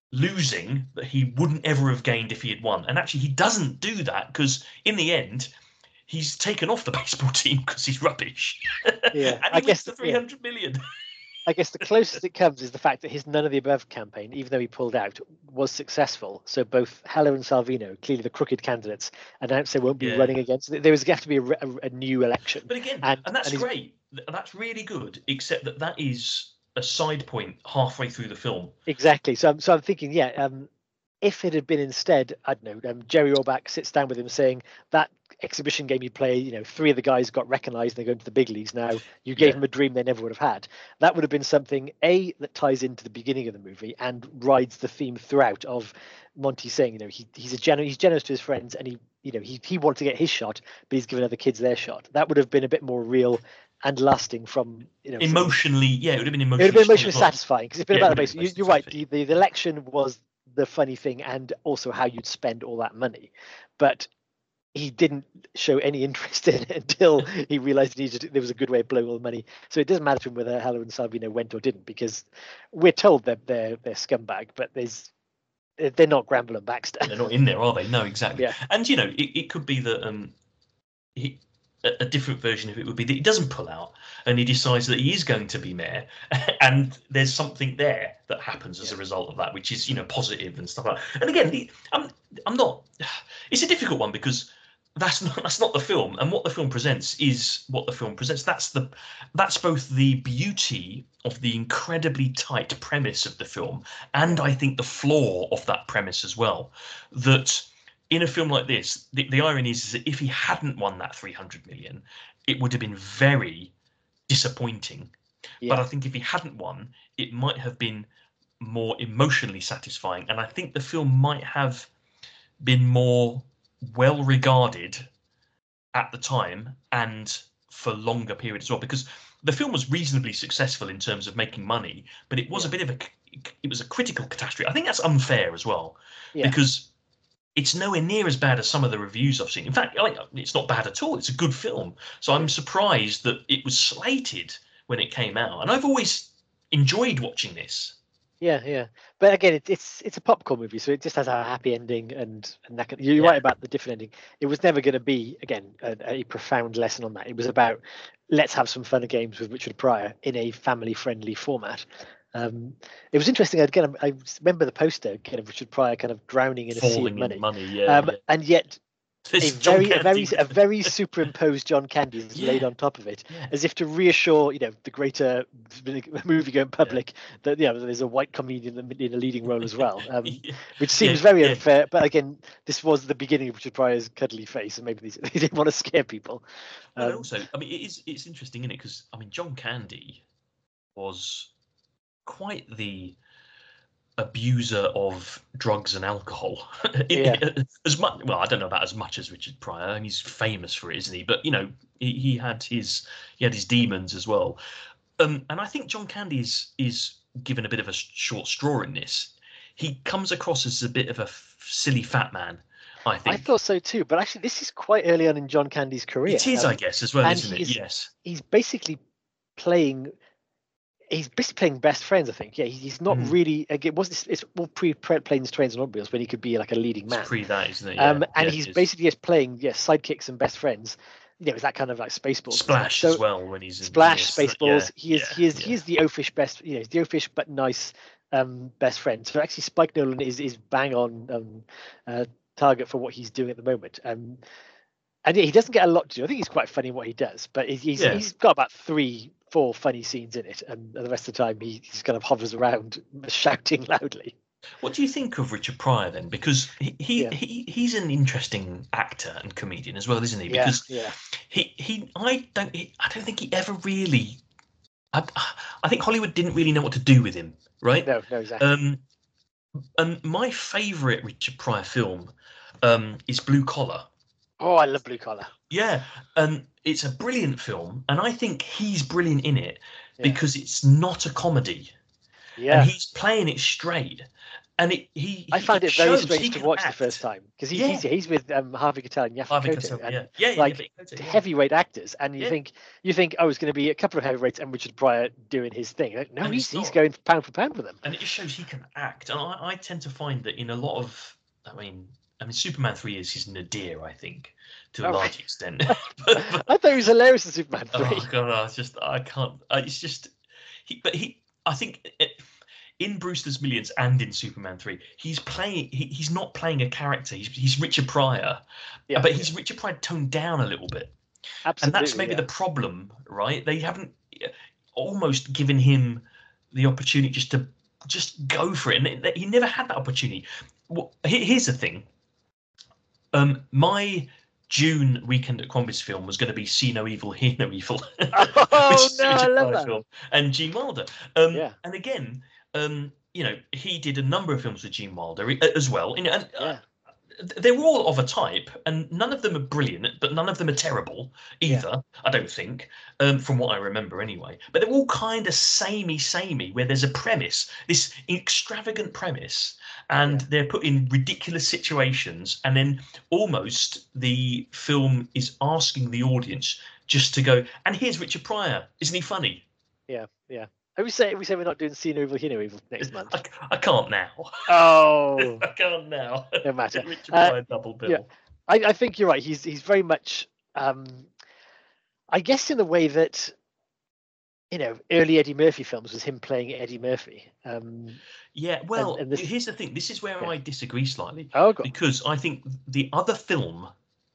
S1: losing that he wouldn't ever have gained if he had won. And actually, he doesn't do that because in the end, he's taken off the baseball team because he's rubbish.
S2: Yeah.
S1: and
S2: I
S1: he
S2: guess
S1: wins the
S2: yeah.
S1: three hundred million.
S2: I guess the closest it comes is the fact that his none of the above campaign, even though he pulled out, was successful. So both Heller and Salvino, clearly the crooked candidates, announced they won't be
S1: Yeah.
S2: running against. There was have to be a, a, a new election.
S1: But again,
S2: and,
S1: and that's
S2: and he's-
S1: great. That's really good, except that that is a side point halfway through the film.
S2: Exactly. So I'm so I'm thinking, yeah. Um, if it had been instead, I don't know, um, Jerry Orbach sits down with him saying that exhibition game you play, you know, three of the guys got recognized, they're going to the big leagues now. You gave
S1: Yeah.
S2: them a dream they never would have had. That would have been something, A, that ties into the beginning of the movie and rides the theme throughout of Monty saying, you know, he, he's a gener- he's generous to his friends and he, you know, he, he wanted to get his shot, but he's given other kids their shot. That would have been a bit more real and lasting from, you know,
S1: Emotionally, yeah, it would have been
S2: it
S1: emotionally,
S2: would have been
S1: strong
S2: emotionally
S1: as well.
S2: satisfying because it's been
S1: Yeah, it
S2: about the
S1: would have
S2: base.
S1: been
S2: You, you're right.
S1: emotionally
S2: The, the, the election was the funny thing and also how you'd spend all that money. But he didn't show any interest in it until he realized he needed to, there was a good way of blowing all the money. So it doesn't matter to him whether Heller and Salvino went or didn't because we're told that they're, they're scumbag, but there's they're not Granville and Baxter.
S1: They're not in there, are they? No, exactly.
S2: Yeah.
S1: And you know, it, it could be that um, he, a, a different version of it would be that he doesn't pull out and he decides that he is going to be mayor, and there's something there that happens as
S2: Yeah.
S1: a result of that, which is, you know, positive and stuff like that. And again, the, I'm I'm not. It's a difficult one because that's not that's not the film, and what the film presents is what the film presents. That's the that's both the beauty of the incredibly tight premise of the film, and I think the flaw of that premise as well. That in a film like this, the, the irony is, is that if he hadn't won that three hundred million, it would have been very disappointing.
S2: Yeah.
S1: But I think if he hadn't won, it might have been more emotionally satisfying, and I think the film might have been more well regarded at the time and for longer periods as well, because the film was reasonably successful in terms of making money, but it was
S2: Yeah.
S1: a bit of a it was a critical catastrophe. I think that's unfair as well,
S2: Yeah.
S1: because it's nowhere near as bad as some of the reviews I've seen. In fact, I, it's not bad at all. It's a good film. So I'm surprised that it was slated when it came out, and I've always enjoyed watching this.
S2: Yeah, yeah. But again, it, it's it's a popcorn movie, so it just has a happy ending, and and that can, you're
S1: Yeah.
S2: right about the different ending. It was never going to be again a, a profound lesson on that. It was about let's have some fun and games with Richard Pryor in a family-friendly format. Um, it was interesting. Again, I remember the poster again of Richard Pryor kind of drowning in a sea of
S1: Falling
S2: money,
S1: in money, yeah,
S2: um,
S1: yeah.
S2: and yet a
S1: There's John
S2: very, a very,
S1: Candy.
S2: a very superimposed John Candy is laid
S1: Yeah.
S2: on top of it,
S1: Yeah.
S2: as if to reassure, you know, the greater movie-going public that you know there's a white comedian in in a leading role as well, um,
S1: Yeah.
S2: which seems
S1: Yeah,
S2: very
S1: yeah.
S2: unfair. But again, this was the beginning of Richard Pryor's cuddly face, and maybe they, they didn't want to scare people.
S1: And
S2: Um,
S1: also, I mean, it is it's interesting, isn't it? Because I mean, John Candy was quite the abuser of drugs and alcohol.
S2: Yeah.
S1: As much, well, I don't know about as much as Richard Pryor, and he's famous for it, isn't he? But you know, he, he had his he had his demons as well. Um, and I think John Candy is is given a bit of a short straw in this. He comes across as a bit of a f- silly fat man, I
S2: I
S1: think.
S2: thought so too, but actually, this is quite early on in John Candy's career.
S1: It is,
S2: um,
S1: I guess, as well,
S2: and
S1: isn't it?
S2: he's
S1: Yes.
S2: he's basically playing. He's basically playing best friends, I think. Yeah, he- he's not
S1: Mm.
S2: really. Again, it wasn't it's all pre planes, trains, and automobiles when he could be like a leading
S1: It's
S2: man.
S1: pre that, isn't it? Yeah.
S2: Um, and
S1: yeah,
S2: he's
S1: it is.
S2: basically just playing yeah sidekicks and best friends. You know, it's that kind of like Spaceballs. and stuff.
S1: Splash
S2: So
S1: as well when he's in
S2: Splash,
S1: yes,
S2: Spaceballs.
S1: yeah,
S2: he is
S1: yeah,
S2: he is
S1: yeah.
S2: he is the oafish best. You know, he's the oafish but nice um, best friend. So actually, Spike Nolan is is bang on um, uh, target for what he's doing at the moment. Um, and yeah, he doesn't get a lot to do. I think he's quite funny in what he does, but he's he's,
S1: Yeah.
S2: he's got about three, four funny scenes in it, and the rest of the time he just kind of hovers around shouting loudly.
S1: What do you think of Richard Pryor then? Because he he,
S2: Yeah.
S1: he he's an interesting actor and comedian as well, isn't he?
S2: Yeah,
S1: Because
S2: yeah.
S1: he he I don't he, I don't think he ever really. I I think Hollywood didn't really know what to do with him, right?
S2: No, no, exactly.
S1: Um, and my favourite Richard Pryor film, um, is Blue Collar.
S2: Oh, I love Blue Collar.
S1: Yeah, and it's a brilliant film, and I think he's brilliant in it
S2: Yeah.
S1: because it's not a comedy,
S2: Yeah.
S1: and he's playing it straight. And it, he,
S2: I found
S1: he
S2: it very
S1: shows
S2: strange
S1: he
S2: to
S1: can
S2: watch
S1: act.
S2: the first time because he's,
S1: Yeah.
S2: he's he's with um, Harvey Keitel and Yaphet
S1: Harvey
S2: Kotto,
S1: Keitel,
S2: and
S1: yeah, yeah, yeah,
S2: like
S1: Yaphet Kotto, yeah.
S2: heavyweight actors, and you
S1: Yeah.
S2: think you think oh, it's going to be a couple of heavyweights and Richard Pryor doing his thing. Like, no,
S1: And
S2: he's
S1: it's
S2: he's
S1: not.
S2: going pound for pound with them.
S1: And it just shows he can act. And I, I tend to find that in a lot of, I mean, I mean, Superman three is his nadir, I think, to a
S2: Oh,
S1: large
S2: right.
S1: extent. but, but,
S2: I thought he was hilarious in Superman three.
S1: oh god, I just I can't. I, it's just he, but he. I think it, in Brewster's Millions and in Superman three, he's playing. He, he's not playing a character. He's he's Richard Pryor,
S2: Yeah,
S1: but he's Richard Pryor toned down a little bit.
S2: absolutely.
S1: And that's maybe
S2: yeah.
S1: the problem, right? They haven't almost given him the opportunity just to just go for it, and he never had that opportunity. Well, here's the thing. Um, my June weekend at Crombie's film was going to be See No Evil, Hear No Evil.
S2: Oh
S1: which is
S2: no,
S1: a
S2: I
S1: Richard
S2: love
S1: Pryor
S2: that.
S1: film, and Gene Wilder. Um,
S2: Yeah.
S1: And again, um, you know, he did a number of films with Gene Wilder as well. You know, and, uh,
S2: Yeah.
S1: they're all of a type, and none of them are brilliant, but none of them are terrible either. I don't think, um, from what I remember anyway. But they're all kind of samey, samey, where there's a premise, this extravagant premise, and
S2: Yeah.
S1: they're put in ridiculous situations, and then almost the film is asking the audience just to go, and here's Richard Pryor, isn't he funny?
S2: Yeah, yeah. We say we say we're not doing See No Evil, Hear No Evil next month.
S1: I, I can't now.
S2: Oh,
S1: I can't now.
S2: no matter.
S1: Richard
S2: Uh,
S1: Pryor double bill.
S2: yeah. I, I think you're right. He's he's very much, um, I guess, in the way that, you know, early Eddie Murphy films was him playing Eddie Murphy. Um,
S1: Yeah, well,
S2: and, and this,
S1: here's the thing. This is where
S2: yeah.
S1: I disagree slightly.
S2: Oh, God.
S1: Because I think the other film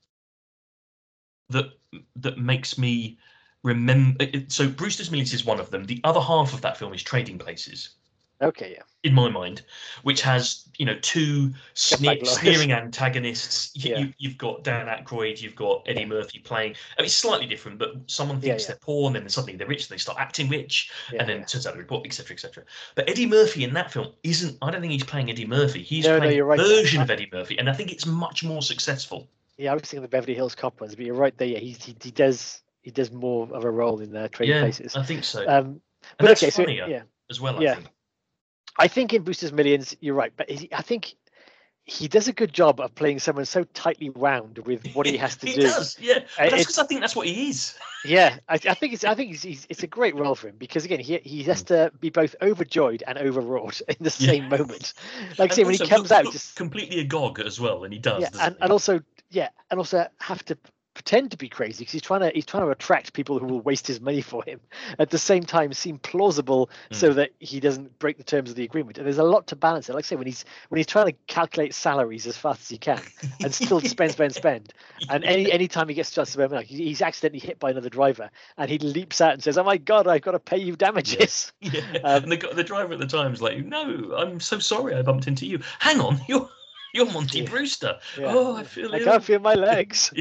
S1: that that makes me remember. So Brewster's Millions is one of them. The other half of that film is Trading Places,
S2: Okay, yeah.
S1: in my mind, which has, you know, two sne-
S2: Glorious.
S1: sneering antagonists. You,
S2: Yeah.
S1: you, you've got Dan Aykroyd, you've got Eddie
S2: Yeah.
S1: Murphy playing. I mean, it's slightly different, but someone
S2: Yeah,
S1: thinks
S2: yeah.
S1: they're poor, and then suddenly they're rich, and they start acting rich,
S2: Yeah,
S1: and then
S2: yeah.
S1: it turns out they're poor, et cetera, et cetera. But Eddie Murphy in that film isn't. I don't think he's playing Eddie Murphy. He's
S2: No, no,
S1: playing
S2: you're right.
S1: a version
S2: I-
S1: of Eddie Murphy, and I think it's much more successful.
S2: Yeah, I was thinking the Beverly Hills Cop ones, but you're right there. Yeah, he he, he does he does more of a role in the Trading
S1: Yeah,
S2: Places.
S1: I think so.
S2: Um,
S1: and
S2: but
S1: that's
S2: okay, so
S1: funnier
S2: yeah,
S1: as well. I
S2: yeah.
S1: think.
S2: I think in Brewster's Millions, you're right, but he, I think he does a good job of playing someone so tightly wound with what he has to
S1: he
S2: do.
S1: He does, yeah. But that's
S2: It's-
S1: because I think that's what he is.
S2: Yeah, I, I think it's I think it's, he's, it's a great role for him because again he he has to be both overjoyed and overwrought in the
S1: Yeah.
S2: same moment. Like I say,
S1: And
S2: when he
S1: also
S2: comes
S1: look-
S2: out,
S1: look
S2: just
S1: completely agog as well, and he does.
S2: yeah,
S1: doesn't
S2: and,
S1: he?
S2: and also yeah, and also have to pretend to be crazy because he's trying to he's trying to attract people who will waste his money for him. At the same time, seem plausible so
S1: Mm.
S2: that he doesn't break the terms of the agreement. And there's a lot to balance it. Like I say, when he's when he's trying to calculate salaries as fast as he can and still spend, spend, spend. And any any time he gets to spend money, he- he's accidentally hit by another driver, and he leaps out and says, "Oh my God, I've got to pay you damages."
S1: Yeah.
S2: Um,
S1: and the gu- the driver at the time is like, "No, I'm so sorry, I bumped into you. Hang on, you're you're Monty
S2: Yeah.
S1: Brewster.
S2: Yeah.
S1: Oh, I feel
S2: I
S1: ill."
S2: can't feel my legs.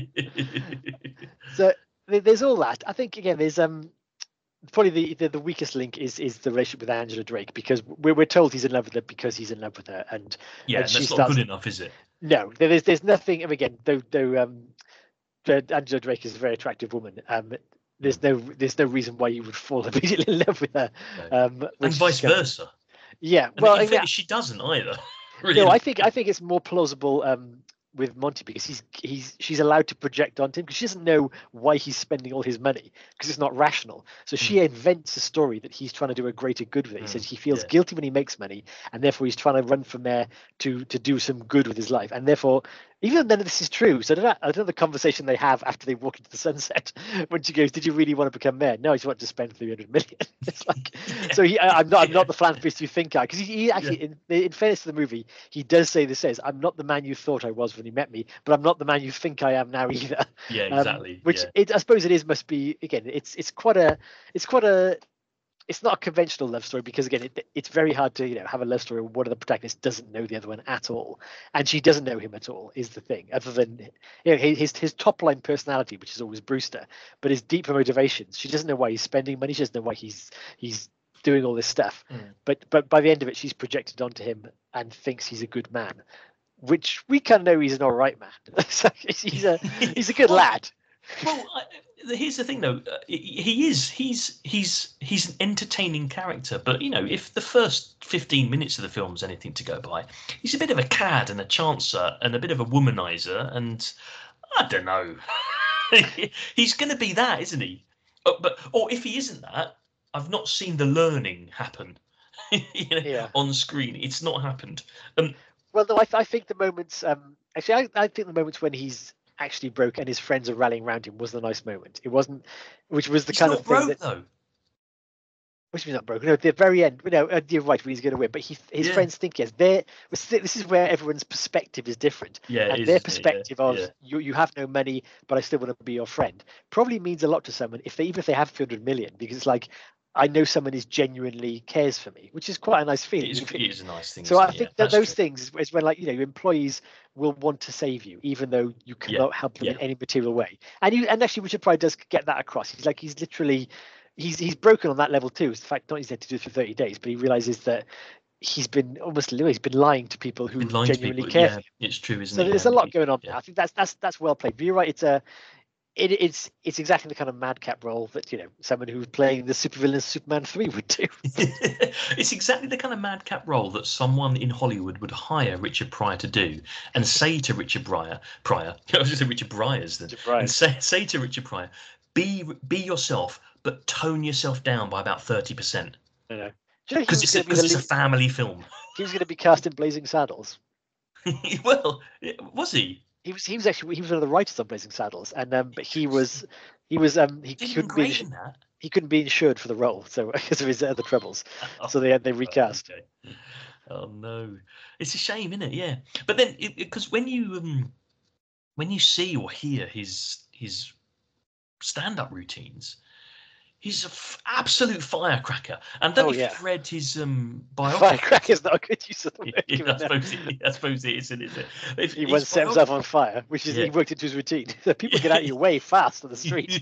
S2: So there- there's all that. I think again, there's um probably the, the the weakest link is is the relationship with Angela Drake because we're we're told he's in love with her because he's in love with her, and
S1: yeah,
S2: and she
S1: that's not
S2: starts
S1: good enough, is it?
S2: no, there- there's there's nothing. And again, though though um, the- Angela Drake is a very attractive woman. Um, there's no there's no reason why you would fall immediately in love with her.
S1: No.
S2: Um,
S1: And
S2: which
S1: vice
S2: is kind of-
S1: versa.
S2: Yeah,
S1: And
S2: well,
S1: in
S2: I mean,
S1: fairness, she doesn't either. Really.
S2: no, I think I think it's more plausible um, with Monty because he's he's she's allowed to project onto him because she doesn't know why he's spending all his money because it's not rational. So she
S1: Mm.
S2: invents a story that he's trying to do a greater good with it. He
S1: Mm,
S2: says he feels
S1: yeah.
S2: guilty when he makes money, and therefore he's trying to run from there to to do some good with his life. And therefore, even then, this is true. So I don't know, I don't know the conversation they have after they walk into the sunset when she goes, "Did you really want to become mayor?" No, I just want to spend three hundred million. It's like
S1: Yeah.
S2: so he, I, I'm not I'm
S1: Yeah.
S2: not the philanthropist you think I because he, he actually in, in fairness to the movie he does say this says I'm not the man you thought I was when you met me, but I'm not the man you think I am now either.
S1: Yeah,
S2: Um,
S1: exactly.
S2: which
S1: yeah.
S2: it I suppose it is must be again it's it's quite a it's quite a it's not a conventional love story because again it, it's very hard to you know have a love story where one of the protagonists doesn't know the other one at all, and she doesn't know him at all is the thing other than you know his his top line personality which is always Brewster, but his deeper motivations she doesn't know why he's spending money, she doesn't know why he's he's doing all this stuff.
S1: Mm.
S2: But but by the end of it, she's projected onto him and thinks he's a good man, which we can know he's an all right man. So he's a he's a good
S1: Well,
S2: lad.
S1: Well, I, here's the thing, though. Uh, he is he's he's he's an entertaining character, but you know, if the first fifteen minutes of the film's anything to go by, he's a bit of a cad and a chancer and a bit of a womanizer, and I don't know. He's going to be that, isn't he? Uh, but or if he isn't that, I've not seen the learning happen. you know,
S2: Yeah.
S1: on screen, it's not happened. Um,
S2: Well, no, I, I think the moments. Um, actually, I, I think the moments when he's actually broke and his friends are rallying around him was the nice moment. It wasn't, which was the
S1: he's
S2: kind
S1: not
S2: of thing
S1: broke
S2: that.
S1: though.
S2: Which means not broken. No, at the very end, you know, uh, you're right when he's going to win, but he, his
S1: Yeah.
S2: friends think yes. They're this is where everyone's perspective is different,
S1: Yeah, it
S2: and
S1: is,
S2: their
S1: isn't it?
S2: perspective
S1: Yeah,
S2: of
S1: yeah.
S2: you you have no money, but I still want to be your friend probably means a lot to someone if they even if they have three hundred million because it's like I know someone is genuinely cares for me, which is quite a nice feeling.
S1: It is,
S2: even.
S1: it is a nice thing.
S2: So
S1: isn't
S2: I
S1: it?
S2: think
S1: Yeah,
S2: that
S1: that's
S2: those
S1: true.
S2: things is, is when like you know your employees will want to save you even though you cannot help them
S1: yeah.
S2: in any material way. And you and actually Richard Pryor does get that across. He's like he's literally he's he's broken on that level too. It's the fact not he's had to do it for thirty days, but he realizes that he's been almost he's been lying to people who
S1: Been lying to
S2: genuinely
S1: people.
S2: care
S1: Yeah,
S2: for him.
S1: it's true, isn't
S2: So
S1: it?
S2: there's
S1: Yeah,
S2: a lot
S1: he-
S2: going on
S1: yeah.
S2: there. I think that's that's that's well played. But you're right, it's a it, it's it's exactly the kind of madcap role that you know someone who's playing the supervillain Superman three would do.
S1: It's exactly the kind of madcap role that someone in Hollywood would hire Richard Pryor to do, and say to Richard Pryor, Pryor, I was just saying Richard Bryers then,
S2: Richard Pryor.
S1: and say say to Richard Pryor, be be yourself, but tone yourself down by about thirty percent,
S2: You know. Do you know he
S1: because
S2: was
S1: it's
S2: going to be
S1: because
S2: the
S1: it's a
S2: lead,
S1: family film.
S2: he was going to be cast in Blazing Saddles.
S1: Well, was he?
S2: He was he was actually he was one of the writers on Blazing Saddles, and um, but he was he was um he
S1: Didn't
S2: couldn't be
S1: great
S2: ins-
S1: in that.
S2: he couldn't be insured for the role, so because of his other troubles, so they had they
S1: Oh,
S2: recast.
S1: okay. Oh no, it's a shame, isn't it? Yeah, but then because when you um, when you see or hear his his stand-up routines, he's a f- absolute firecracker. And don't
S2: Oh,
S1: know if
S2: yeah.
S1: you've read his um, biography.
S2: Firecracker's not a good use of the word.
S1: Yeah,
S2: given
S1: I
S2: that
S1: suppose, it, I suppose it isn't, is it? If,
S2: he
S1: his
S2: once set
S1: biog-
S2: himself on fire, which is
S1: Yeah.
S2: he worked into his routine. So people get out of your way fast on the street.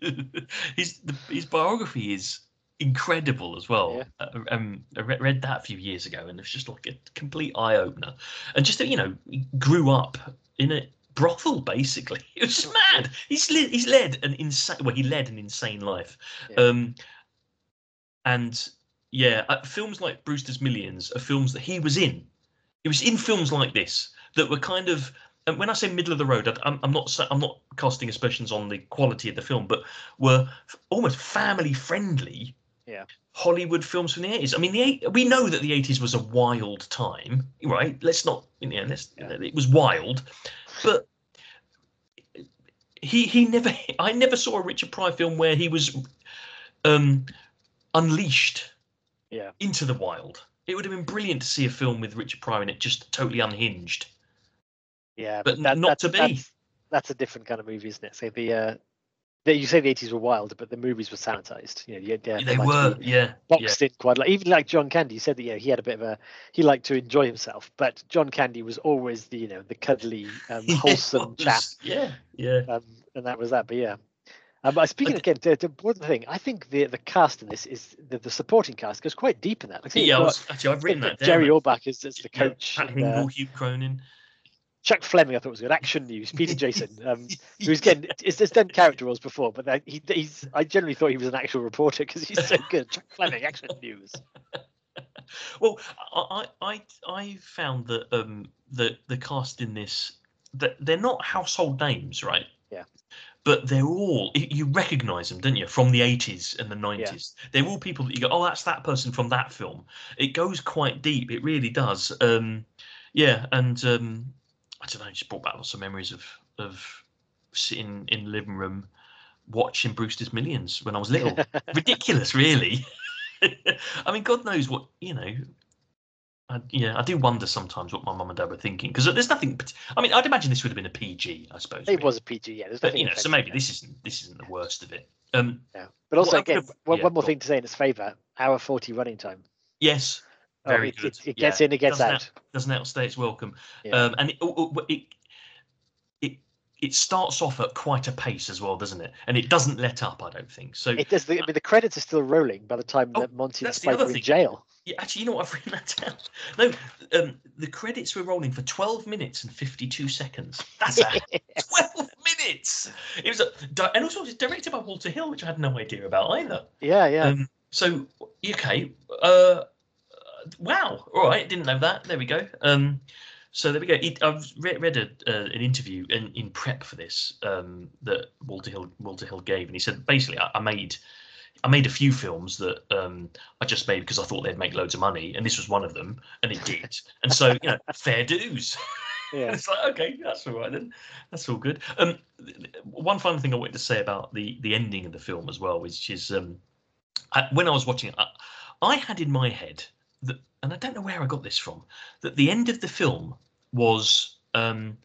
S1: his the, his biography is incredible as well.
S2: Yeah.
S1: Uh, um, I re- read that a few years ago, and it was just like a complete eye opener. And just that, you know, he grew up in a brothel basically. It was mad. He's li- he's led an insane. Well, he led an insane life.
S2: Yeah.
S1: Um, and yeah, uh, films like Brewster's Millions are films that he was in. He was in films like this, that were kind of. And when I say middle of the road, I'm, I'm not I'm not casting aspersions on the quality of the film, but were almost family friendly.
S2: Yeah.
S1: Hollywood films from the eighties. I mean, the eight, we know that the eighties was a wild time, right? Let's not, you know, let's, yeah. It was wild, but he he never. I never saw a Richard Pryor film where he was um, unleashed,
S2: yeah,
S1: into the wild. It would have been brilliant to see a film with Richard Pryor in it, just totally unhinged.
S2: Yeah,
S1: but, but that, not to be.
S2: That's, that's a different kind of movie, isn't it? So the uh, the, you say the eighties were wild, but the movies were sanitized. You know, you,
S1: yeah, they were, yeah,
S2: boxed
S1: yeah.
S2: in quite like. Even like John Candy, you said that yeah, he had a bit of a he liked to enjoy himself, but John Candy was always the you know the cuddly, um, wholesome
S1: yeah,
S2: chap.
S1: Yeah, yeah.
S2: Um, and that was that. But yeah. Um, but speaking
S1: I,
S2: again, the, the important thing, I think the the cast in this is the, the supporting cast goes quite deep in that. Like,
S1: yeah, I was, actually, I've written that down.
S2: Jerry Orbach is, is the coach.
S1: Yeah, Pat Hingle, and, uh, Hugh Cronin.
S2: Chuck Fleming, I thought was good. Action News, Peter Jason, um, who's again, it's, it's done character roles before, but that, he, he's. I generally thought he was an actual reporter because he's so good. Chuck Fleming, Action News.
S1: Well, I I I found that um the the cast in this that they're not household names, right?
S2: Yeah.
S1: But they're all, you recognise them, don't you, from the eighties and the nineties. Yeah. They're all people that you go, oh, that's that person from that film. It goes quite deep. It really does. Um, yeah, and um, I don't know, it just brought back lots of memories of of sitting in the living room watching Brewster's Millions when I was little. Ridiculous, really. I mean, God knows what, you know, I, yeah, I do wonder sometimes what my mum and dad were thinking, because there's nothing. I mean, I'd imagine this would have been a P G, I suppose.
S2: It really. was a P G, yeah. There's
S1: but you know, so maybe this isn't this isn't the worst of it. Um,
S2: yeah, but also again,
S1: have,
S2: one,
S1: yeah,
S2: one more thing to say in its favour: hour forty running time.
S1: Yes, very
S2: oh, it,
S1: good.
S2: It, it gets
S1: yeah.
S2: in, it gets
S1: doesn't
S2: out.
S1: out. Doesn't outstay its welcome.
S2: Yeah.
S1: Um, and it, it it it starts off at quite a pace as well, doesn't it? And it doesn't let up, I don't think. So
S2: it does. The, I mean, the credits are still rolling by the time
S1: oh,
S2: that Monty and
S1: that's
S2: Spike
S1: the other
S2: are in
S1: thing.
S2: jail.
S1: Yeah, actually, you know what? I've written that down. No, um, the credits were rolling for twelve minutes and fifty-two seconds. That's a twelve minutes. It was, a, and also it was directed by Walter Hill, which I had no idea about either.
S2: Yeah, yeah.
S1: Um, so okay, uh, wow. All right, didn't know that. There we go. Um, so there we go. It, I've read, read a, uh, an interview in, in prep for this um, that Walter Hill Walter Hill gave, and he said basically, I, I made. I made a few films that um, I just made because I thought they'd make loads of money, and this was one of them, and it did. And so, you know, fair dues.
S2: Yeah.
S1: It's like, okay, that's all right then. That's all good. Um, one final thing I wanted to say about the the ending of the film as well, which is um, I, when I was watching it, I, I had in my head that, and I don't know where I got this from, that the end of the film was um,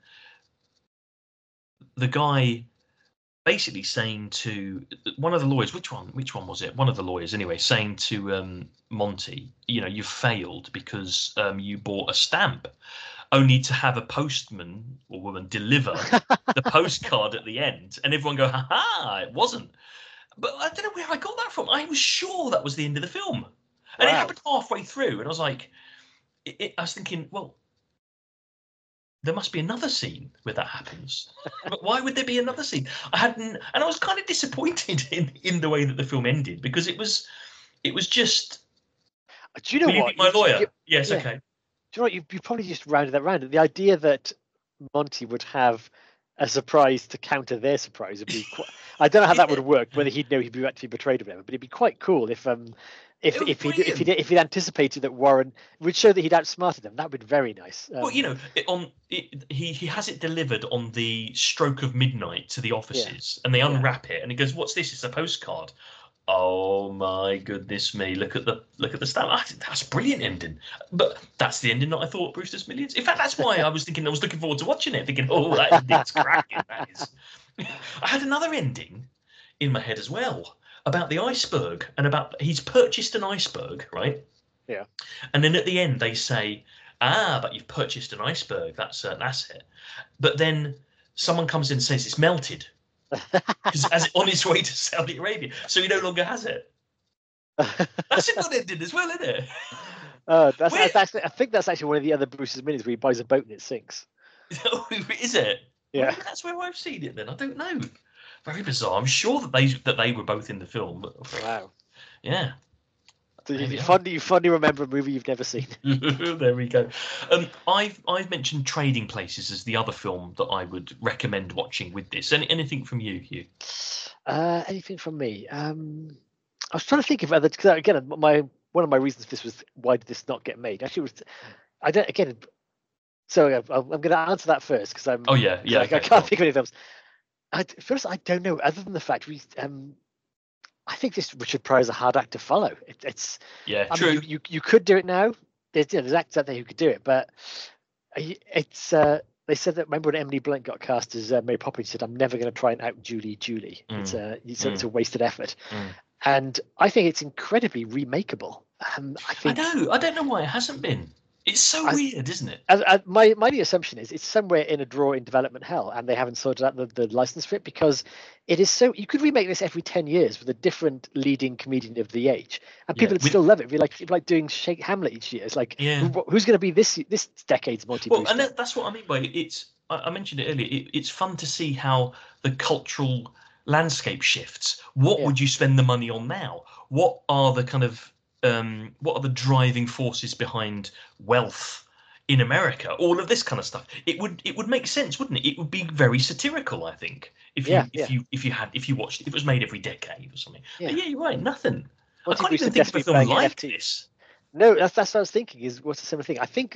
S1: the guy basically saying to one of the lawyers, which one, which one was it? One of the lawyers, anyway, saying to um, Monty, you know, you failed because um, you bought a stamp, only to have a postman or woman deliver the postcard at the end, and everyone go, ha ha, it wasn't. But I don't know where I got that from. I was sure that was the end of the film, and wow. It happened halfway through, and I was like, it, it, I was thinking, well, there must be another scene where that happens. But why would there be another scene? I hadn't, and I was kind of disappointed in, in the way that the film ended, because it was, it was just.
S2: Do you know
S1: will
S2: what?
S1: You be my
S2: you,
S1: lawyer.
S2: You,
S1: yes.
S2: Yeah.
S1: Okay.
S2: Do you know what? You, you probably just rounded that round. The idea that Monty would have a surprise to counter their surprise would be. Quite, I don't know how that would work. Whether he'd know he'd be actually betrayed or whatever, but it'd be quite cool if um. If if he if he if he'd anticipated that Warren would show that he'd outsmarted them, that would be very nice. Um,
S1: well, you know, it, on it, he he has it delivered on the stroke of midnight to the offices, yeah. and they unwrap yeah. it, and he goes, "What's this? It's a postcard." Oh my goodness me! Look at the look at the stamp. That's a brilliant ending. But that's the ending that I thought Brewster's Millions. In fact, that's why I was thinking I was looking forward to watching it, thinking, "Oh, that ending's cracking." That is. I had another ending in my head as well. About the iceberg and about he's purchased an iceberg, right?
S2: Yeah. And
S1: then at the end they say, "Ah, but you've purchased an iceberg. That's an asset." But then someone comes in and says it's melted because as it on its way to Saudi Arabia, so he no longer has it. That's a good ending as well, isn't it?
S2: Uh, that's, Where... that's I think that's actually one of the other Bruce's Millions where he buys a boat and it sinks.
S1: Is it?
S2: Yeah.
S1: Maybe that's where I've seen it then. I don't know. Very bizarre. I'm sure that they that they were both in the film. But,
S2: wow.
S1: Yeah.
S2: So you,
S1: There we
S2: you
S1: are.
S2: fondly, you fondly remember a movie you've never seen.
S1: There we go. Um, I've I've mentioned Trading Places as the other film that I would recommend watching with this. Any, anything from you, Hugh?
S2: Uh, anything from me? Um, I was trying to think of other. Cause again, my one of my reasons for this was why did this not get made? Actually, it was I don't again. So I'm, I'm going to answer that first because I'm.
S1: Oh yeah, yeah.
S2: I,
S1: Okay,
S2: I
S1: go
S2: can't
S1: on.
S2: think of any films. I, first, I don't know. Other than the fact we, um, I think this Richard Pryor is a hard act to follow. It, it's.
S1: Yeah,
S2: I
S1: true.
S2: mean, you, you you could do it now. There's, you know, there's actors out there who could do it, but it's. Uh, they said that. Remember when Emily Blunt got cast as uh, Mary Poppins? She said, "I'm never going to try and out Julie Julie.
S1: Mm,
S2: It's a it's,
S1: mm,
S2: a it's a wasted effort."
S1: mm.
S2: And I think it's incredibly remakeable. Um, I
S1: I
S2: think.
S1: know. I don't know why it hasn't been. It's so
S2: I,
S1: weird, isn't it?
S2: As, as my my assumption is it's somewhere in a drawer in development hell, and they haven't sorted out the, the license for it because it is so. You could remake this every ten years with a different leading comedian of the age, and
S1: Yeah,
S2: people would
S1: with-
S2: still love it. It'd be like it'd be like doing Shake Hamlet each year. It's like
S1: Yeah.
S2: who, who's going to be this this decade's Monty
S1: Well,
S2: Brewster?
S1: and that, that's what I mean by it. It's. I, I mentioned it earlier. It, it's fun to see how the cultural landscape shifts. What
S2: Yeah.
S1: would you spend the money on now? What are the kind of um, what are the driving forces behind wealth in America? All of this kind of stuff. It would it would make sense, wouldn't it? It would be very satirical, I think, if you
S2: Yeah,
S1: if
S2: yeah.
S1: you if you had if you watched if it was made every decade or something.
S2: Yeah.
S1: But yeah, you're right. Nothing.
S2: Monty
S1: I can't
S2: Brewster
S1: even think of a
S2: desperately
S1: film
S2: buying
S1: like
S2: N F Ts.
S1: this.
S2: No, that's that's what I was thinking. Is what's a similar thing? I think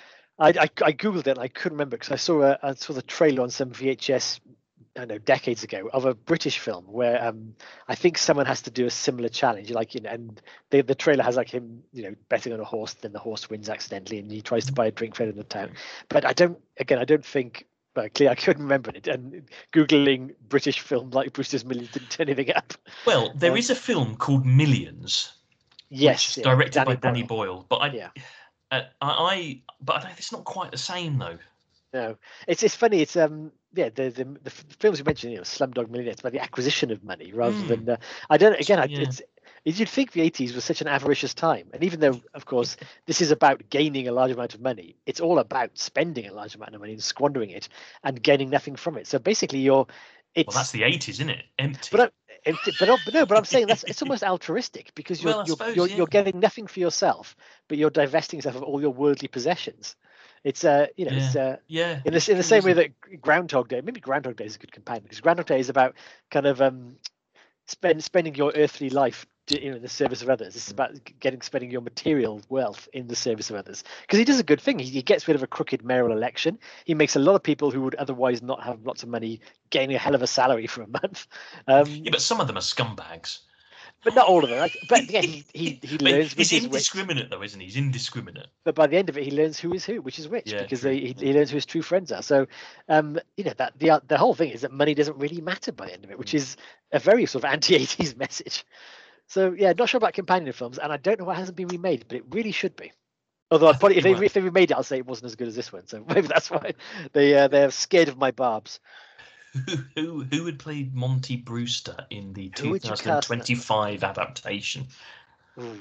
S2: I I, I googled it and I couldn't remember because I saw a I saw the trailer on some V H S. I don't know, decades ago, of a British film where um, I think someone has to do a similar challenge, like you know, and the the trailer has like him, you know, betting on a horse, then the horse wins accidentally, and he tries to buy a drink for it in the town. But I don't, again, I don't think. But clearly, I couldn't remember it, and googling British film like Brewster's Millions didn't turn anything up.
S1: Well, there
S2: Um,
S1: is a film called Millions,
S2: Yes,
S1: which is
S2: yeah,
S1: directed
S2: Danny
S1: by Danny
S2: Boyle.
S1: Boyle. But I,
S2: Yeah.
S1: uh, I, I, but I don't, it's not quite the same though.
S2: No, it's it's funny. It's um yeah the the, the films you mentioned, you know, Slumdog Millionaire, it's about the acquisition of money rather
S1: Mm.
S2: than uh, I don't again. I,
S1: Yeah.
S2: It's you'd think the eighties was such an avaricious time, and even though of course this is about gaining a large amount of money, it's all about spending a large amount of money and squandering it and gaining nothing from it. So basically, you're it's
S1: Well, that's the eighties, isn't it? Empty.
S2: but I, empty, but, no- but no, but I'm saying that's it's almost altruistic because you're
S1: Well, I
S2: you're
S1: suppose,
S2: you're,
S1: yeah.
S2: you're getting nothing for yourself, but you're divesting yourself of all your worldly possessions. It's uh you know
S1: yeah.
S2: it's uh
S1: yeah.
S2: in the
S1: it's
S2: in the
S1: true,
S2: same
S1: isn't
S2: way
S1: it?
S2: that Groundhog Day, maybe Groundhog Day is a good companion because Groundhog Day is about kind of um spend spending your earthly life to, you know, in the service of others. It's about getting spending your material wealth in the service of others because he does a good thing. He, he gets rid of a crooked mayoral election. He makes a lot of people who would otherwise not have lots of money gaining a hell of a salary for a month. Um,
S1: Yeah, but some of them are scumbags.
S2: but not all of them. Like, but again, he he, he
S1: But
S2: learns
S1: he's
S2: which is which.
S1: indiscriminate, though, isn't he? He's indiscriminate.
S2: But by the end of it, he learns who is who, which is which,
S1: Yeah,
S2: because
S1: true.
S2: they, he, he learns who his true friends are. So, um, you know, that the the whole thing is that money doesn't really matter by the end of it, which is a very sort of anti-eighties message. So, yeah, not sure about companion films, and I don't know why it hasn't been remade, but it really should be. Although,
S1: I
S2: I'd probably,
S1: think
S2: if they
S1: you're right.
S2: if they remade it, I'll say it wasn't as good as this one. So maybe that's why they uh, they're scared of my barbs.
S1: Who who who had played Monty Brewster in the
S2: Who would you cast then?
S1: twenty twenty-five adaptation?
S2: Ooh,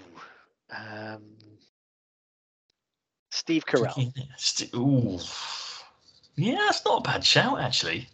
S2: um, Steve Carell.
S1: St- Ooh. Yeah, that's not a bad shout, actually.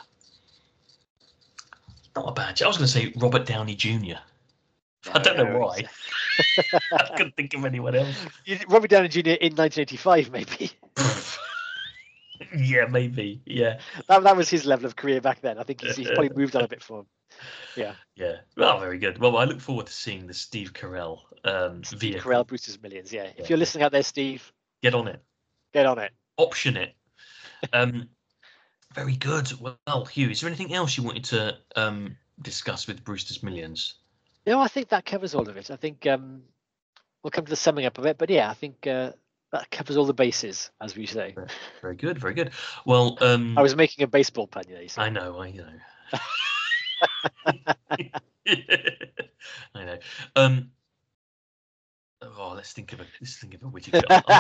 S1: Not a bad shout. I was going to say Robert Downey Junior I don't know
S2: No,
S1: why. I couldn't think of anyone else.
S2: You- Robert Downey Junior in nineteen eighty-five, maybe.
S1: Yeah, maybe. Yeah.
S2: That, that was his level of career back then. I think he's, he's probably moved on a bit for him. Yeah.
S1: Yeah. Well, very good. Well, I look forward to seeing the Steve Carell um,
S2: Steve
S1: vehicle.
S2: Carell, Brewster's Millions. Yeah.
S1: Yeah.
S2: If you're listening out there, Steve,
S1: Get on it.
S2: get on it.
S1: Option it. Um, very good. Well, Hugh, is there anything else you wanted to um, discuss with Brewster's Millions?
S2: No, I think that covers all of it. I think um, we'll come to the summing up of it. But yeah, I think uh, that covers all the bases, as we say.
S1: Very good. Very good. Well, um,
S2: I was making a baseball pun, you know. So.
S1: I know. I know. I know. Um, oh, let's think of a let's think of a witty.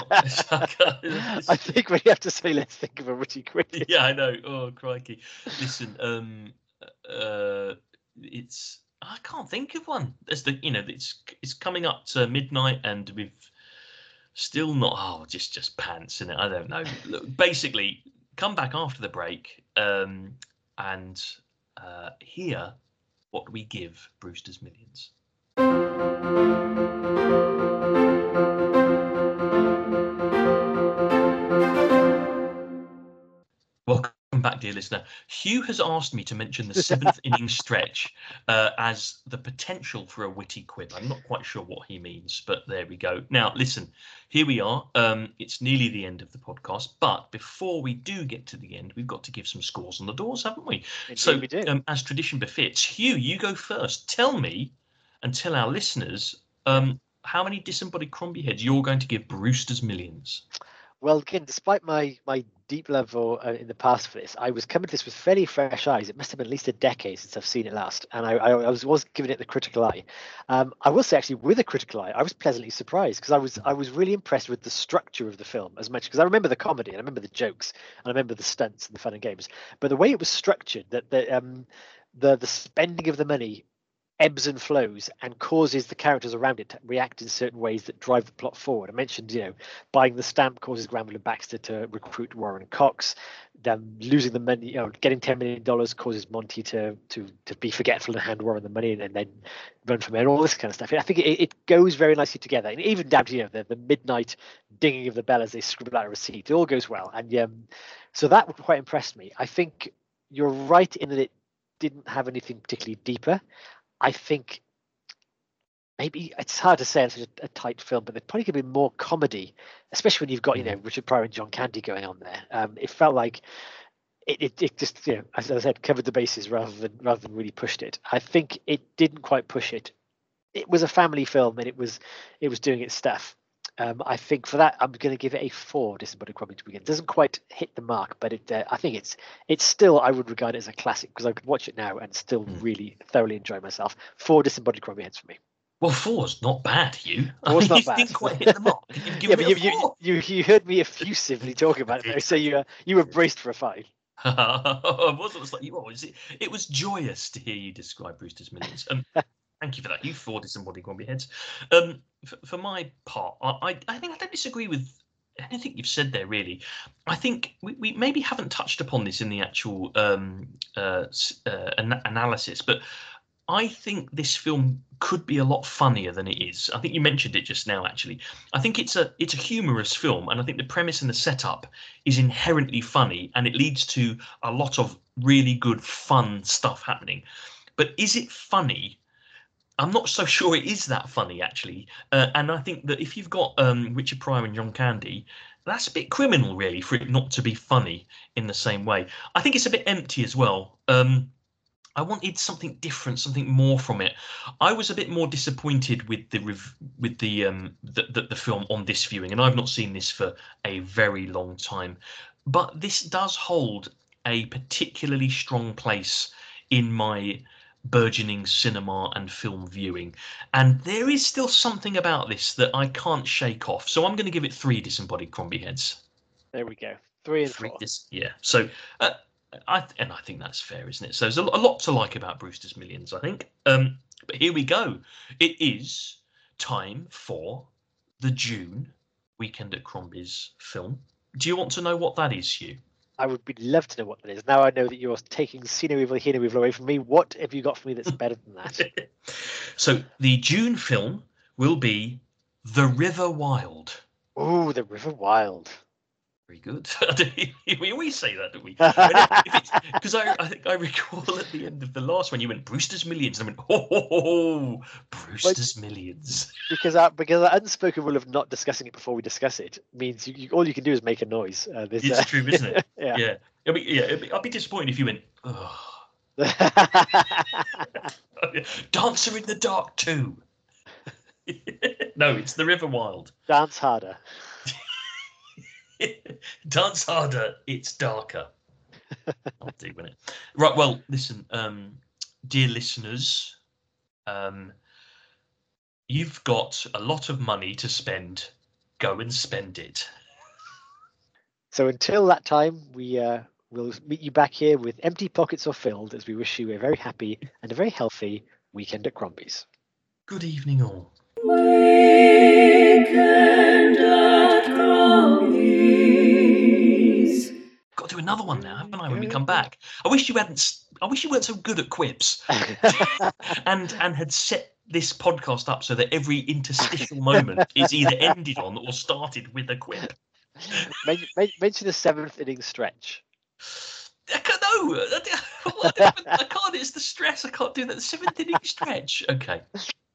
S2: I think we have to say, let's think of a witty quick.
S1: Yeah, I know. Oh, crikey! Listen, um, uh, it's I can't think of one. There's the you know it's it's coming up to midnight and we've still not. Oh, just just pants in it. I don't know. Look, basically, come back after the break um, and uh, hear what we give Brewster's Millions. Welcome back, dear listener. Hugh has asked me to mention the seventh inning stretch uh, as the potential for a witty quib. I'm not quite sure what he means, but there we go. Now, listen, here we are. Um, it's nearly the end of the podcast, but before we do get to the end, we've got to give some scores on the doors, haven't we?
S2: Indeed
S1: so,
S2: we do.
S1: Um, as tradition befits, Hugh, you go first. Tell me and tell our listeners um, how many disembodied Crombie heads you're going to give Brewster's Millions.
S2: Well, again, despite my my deep love for, uh, in the past for this, I was coming to this with fairly fresh eyes. It must have been at least a decade since I've seen it last, and I, I, I was was giving it the critical eye. Um, I will say, actually, with a critical eye, I was pleasantly surprised because I was I was really impressed with the structure of the film as much because I remember the comedy and I remember the jokes and I remember the stunts and the fun and games, but the way it was structured, that the um the the spending of the money ebbs and flows and causes the characters around it to react in certain ways that drive the plot forward. I mentioned, you know, buying the stamp causes Granville and Baxter to recruit Warren Cox. Them losing the money, you know, getting ten million dollars causes Monty to to to be forgetful and hand Warren the money and, and then run from it and all this kind of stuff. I think it, it goes very nicely together, and even down to, you know, the, the midnight dinging of the bell as they scribble out a receipt. It all goes well, and um, so that quite impressed me. I think you're right in that it didn't have anything particularly deeper. I think maybe it's hard to say it's such a, a tight film, but there probably could be more comedy, especially when you've got, you know, Richard Pryor and John Candy going on there. Um, it felt like it, it, it just, you know, as I said, covered the bases rather than rather than really pushed it. I think it didn't quite push it. It was a family film and it was it was doing its stuff. Um, I think for that, I'm going to give it a four. Disembodied Crombie to begin. It doesn't quite hit the mark, but it. Uh, I think it's it's still, I would regard it as a classic because I could watch it now and still mm. really thoroughly enjoy myself. Four Disembodied Crombie heads for me.
S1: Well, four's not bad, Hugh.
S2: Four's
S1: I mean,
S2: not bad.
S1: You didn't quite hit the mark.
S2: Yeah, but you, you, you you heard me effusively talking about it, though, so you uh, you were braced for a five.
S1: I wasn't like you. What was it? It was joyous to hear you describe Brewster's Millions. Um, Thank you for that. You four Disembodied Crombie heads. Um, for, for my part, I, I think I don't disagree with anything you've said there, really. I think we, we maybe haven't touched upon this in the actual um, uh, uh, an- analysis, but I think this film could be a lot funnier than it is. I think you mentioned it just now, actually. I think it's a it's a humorous film, and I think the premise and the setup is inherently funny, and it leads to a lot of really good, fun stuff happening. But is it funny? I'm not so sure it is that funny, actually. Uh, and I think that if you've got um, Richard Pryor and John Candy, that's a bit criminal, really, for it not to be funny in the same way. I think it's a bit empty as well. Um, I wanted something different, something more from it. I was a bit more disappointed with the with the um the, the, the film on this viewing, and I've not seen this for a very long time. But this does hold a particularly strong place in my burgeoning cinema and film viewing, and there is still something about this that I can't shake off. So I'm going to give it three Disembodied Crombie heads.
S2: There we go, three and
S1: three
S2: four.
S1: Dis- yeah. So, uh, I and I think that's fair, isn't it? So there's a, a lot to like about Brewster's Millions, I think. Um, but here we go. It is time for the June Weekend at Crombie's film. Do you want to know what that is, Hugh?
S2: I would be love to know what that is. Now I know that you're taking Sino Evil, Hino Evil away from me. What have you got for me that's better than that?
S1: So the June film will be The River Wild.
S2: Oh, The River Wild.
S1: Very good. We always say that, don't we? Because I, I think I recall at the end of the last one, you went Brewster's Millions, and I went, oh, oh, oh, oh Brewster's well, Millions.
S2: Because our, because our unspoken rule of not discussing it before we discuss it means you, you, all you can do is make a noise. Uh,
S1: it's uh, true, isn't it?
S2: yeah.
S1: Yeah. It'll be, yeah it'll be, I'd be disappointed if you went, oh. Dancer in the Dark two. No, it's The River Wild.
S2: Dance harder.
S1: Dance harder, it's darker. I'll do, won't it? Right, well, listen, um, dear listeners, um, you've got a lot of money to spend. Go and spend it.
S2: So until that time, we uh, will meet you back here with empty pockets or filled, as we wish you a very happy and a very healthy weekend at Crombie's.
S1: Good evening, all.
S3: Weekend at Crombie's.
S1: Got to do another one now, haven't I? When we come back, I wish you hadn't. I wish you weren't so good at quips, and and had set this podcast up so that every interstitial moment is either ended on or started with a quip.
S2: Men- men- Mention the seventh inning stretch.
S1: I can't, no, I, I can't. It's the stress. I can't do that. The seventh inning stretch. Okay.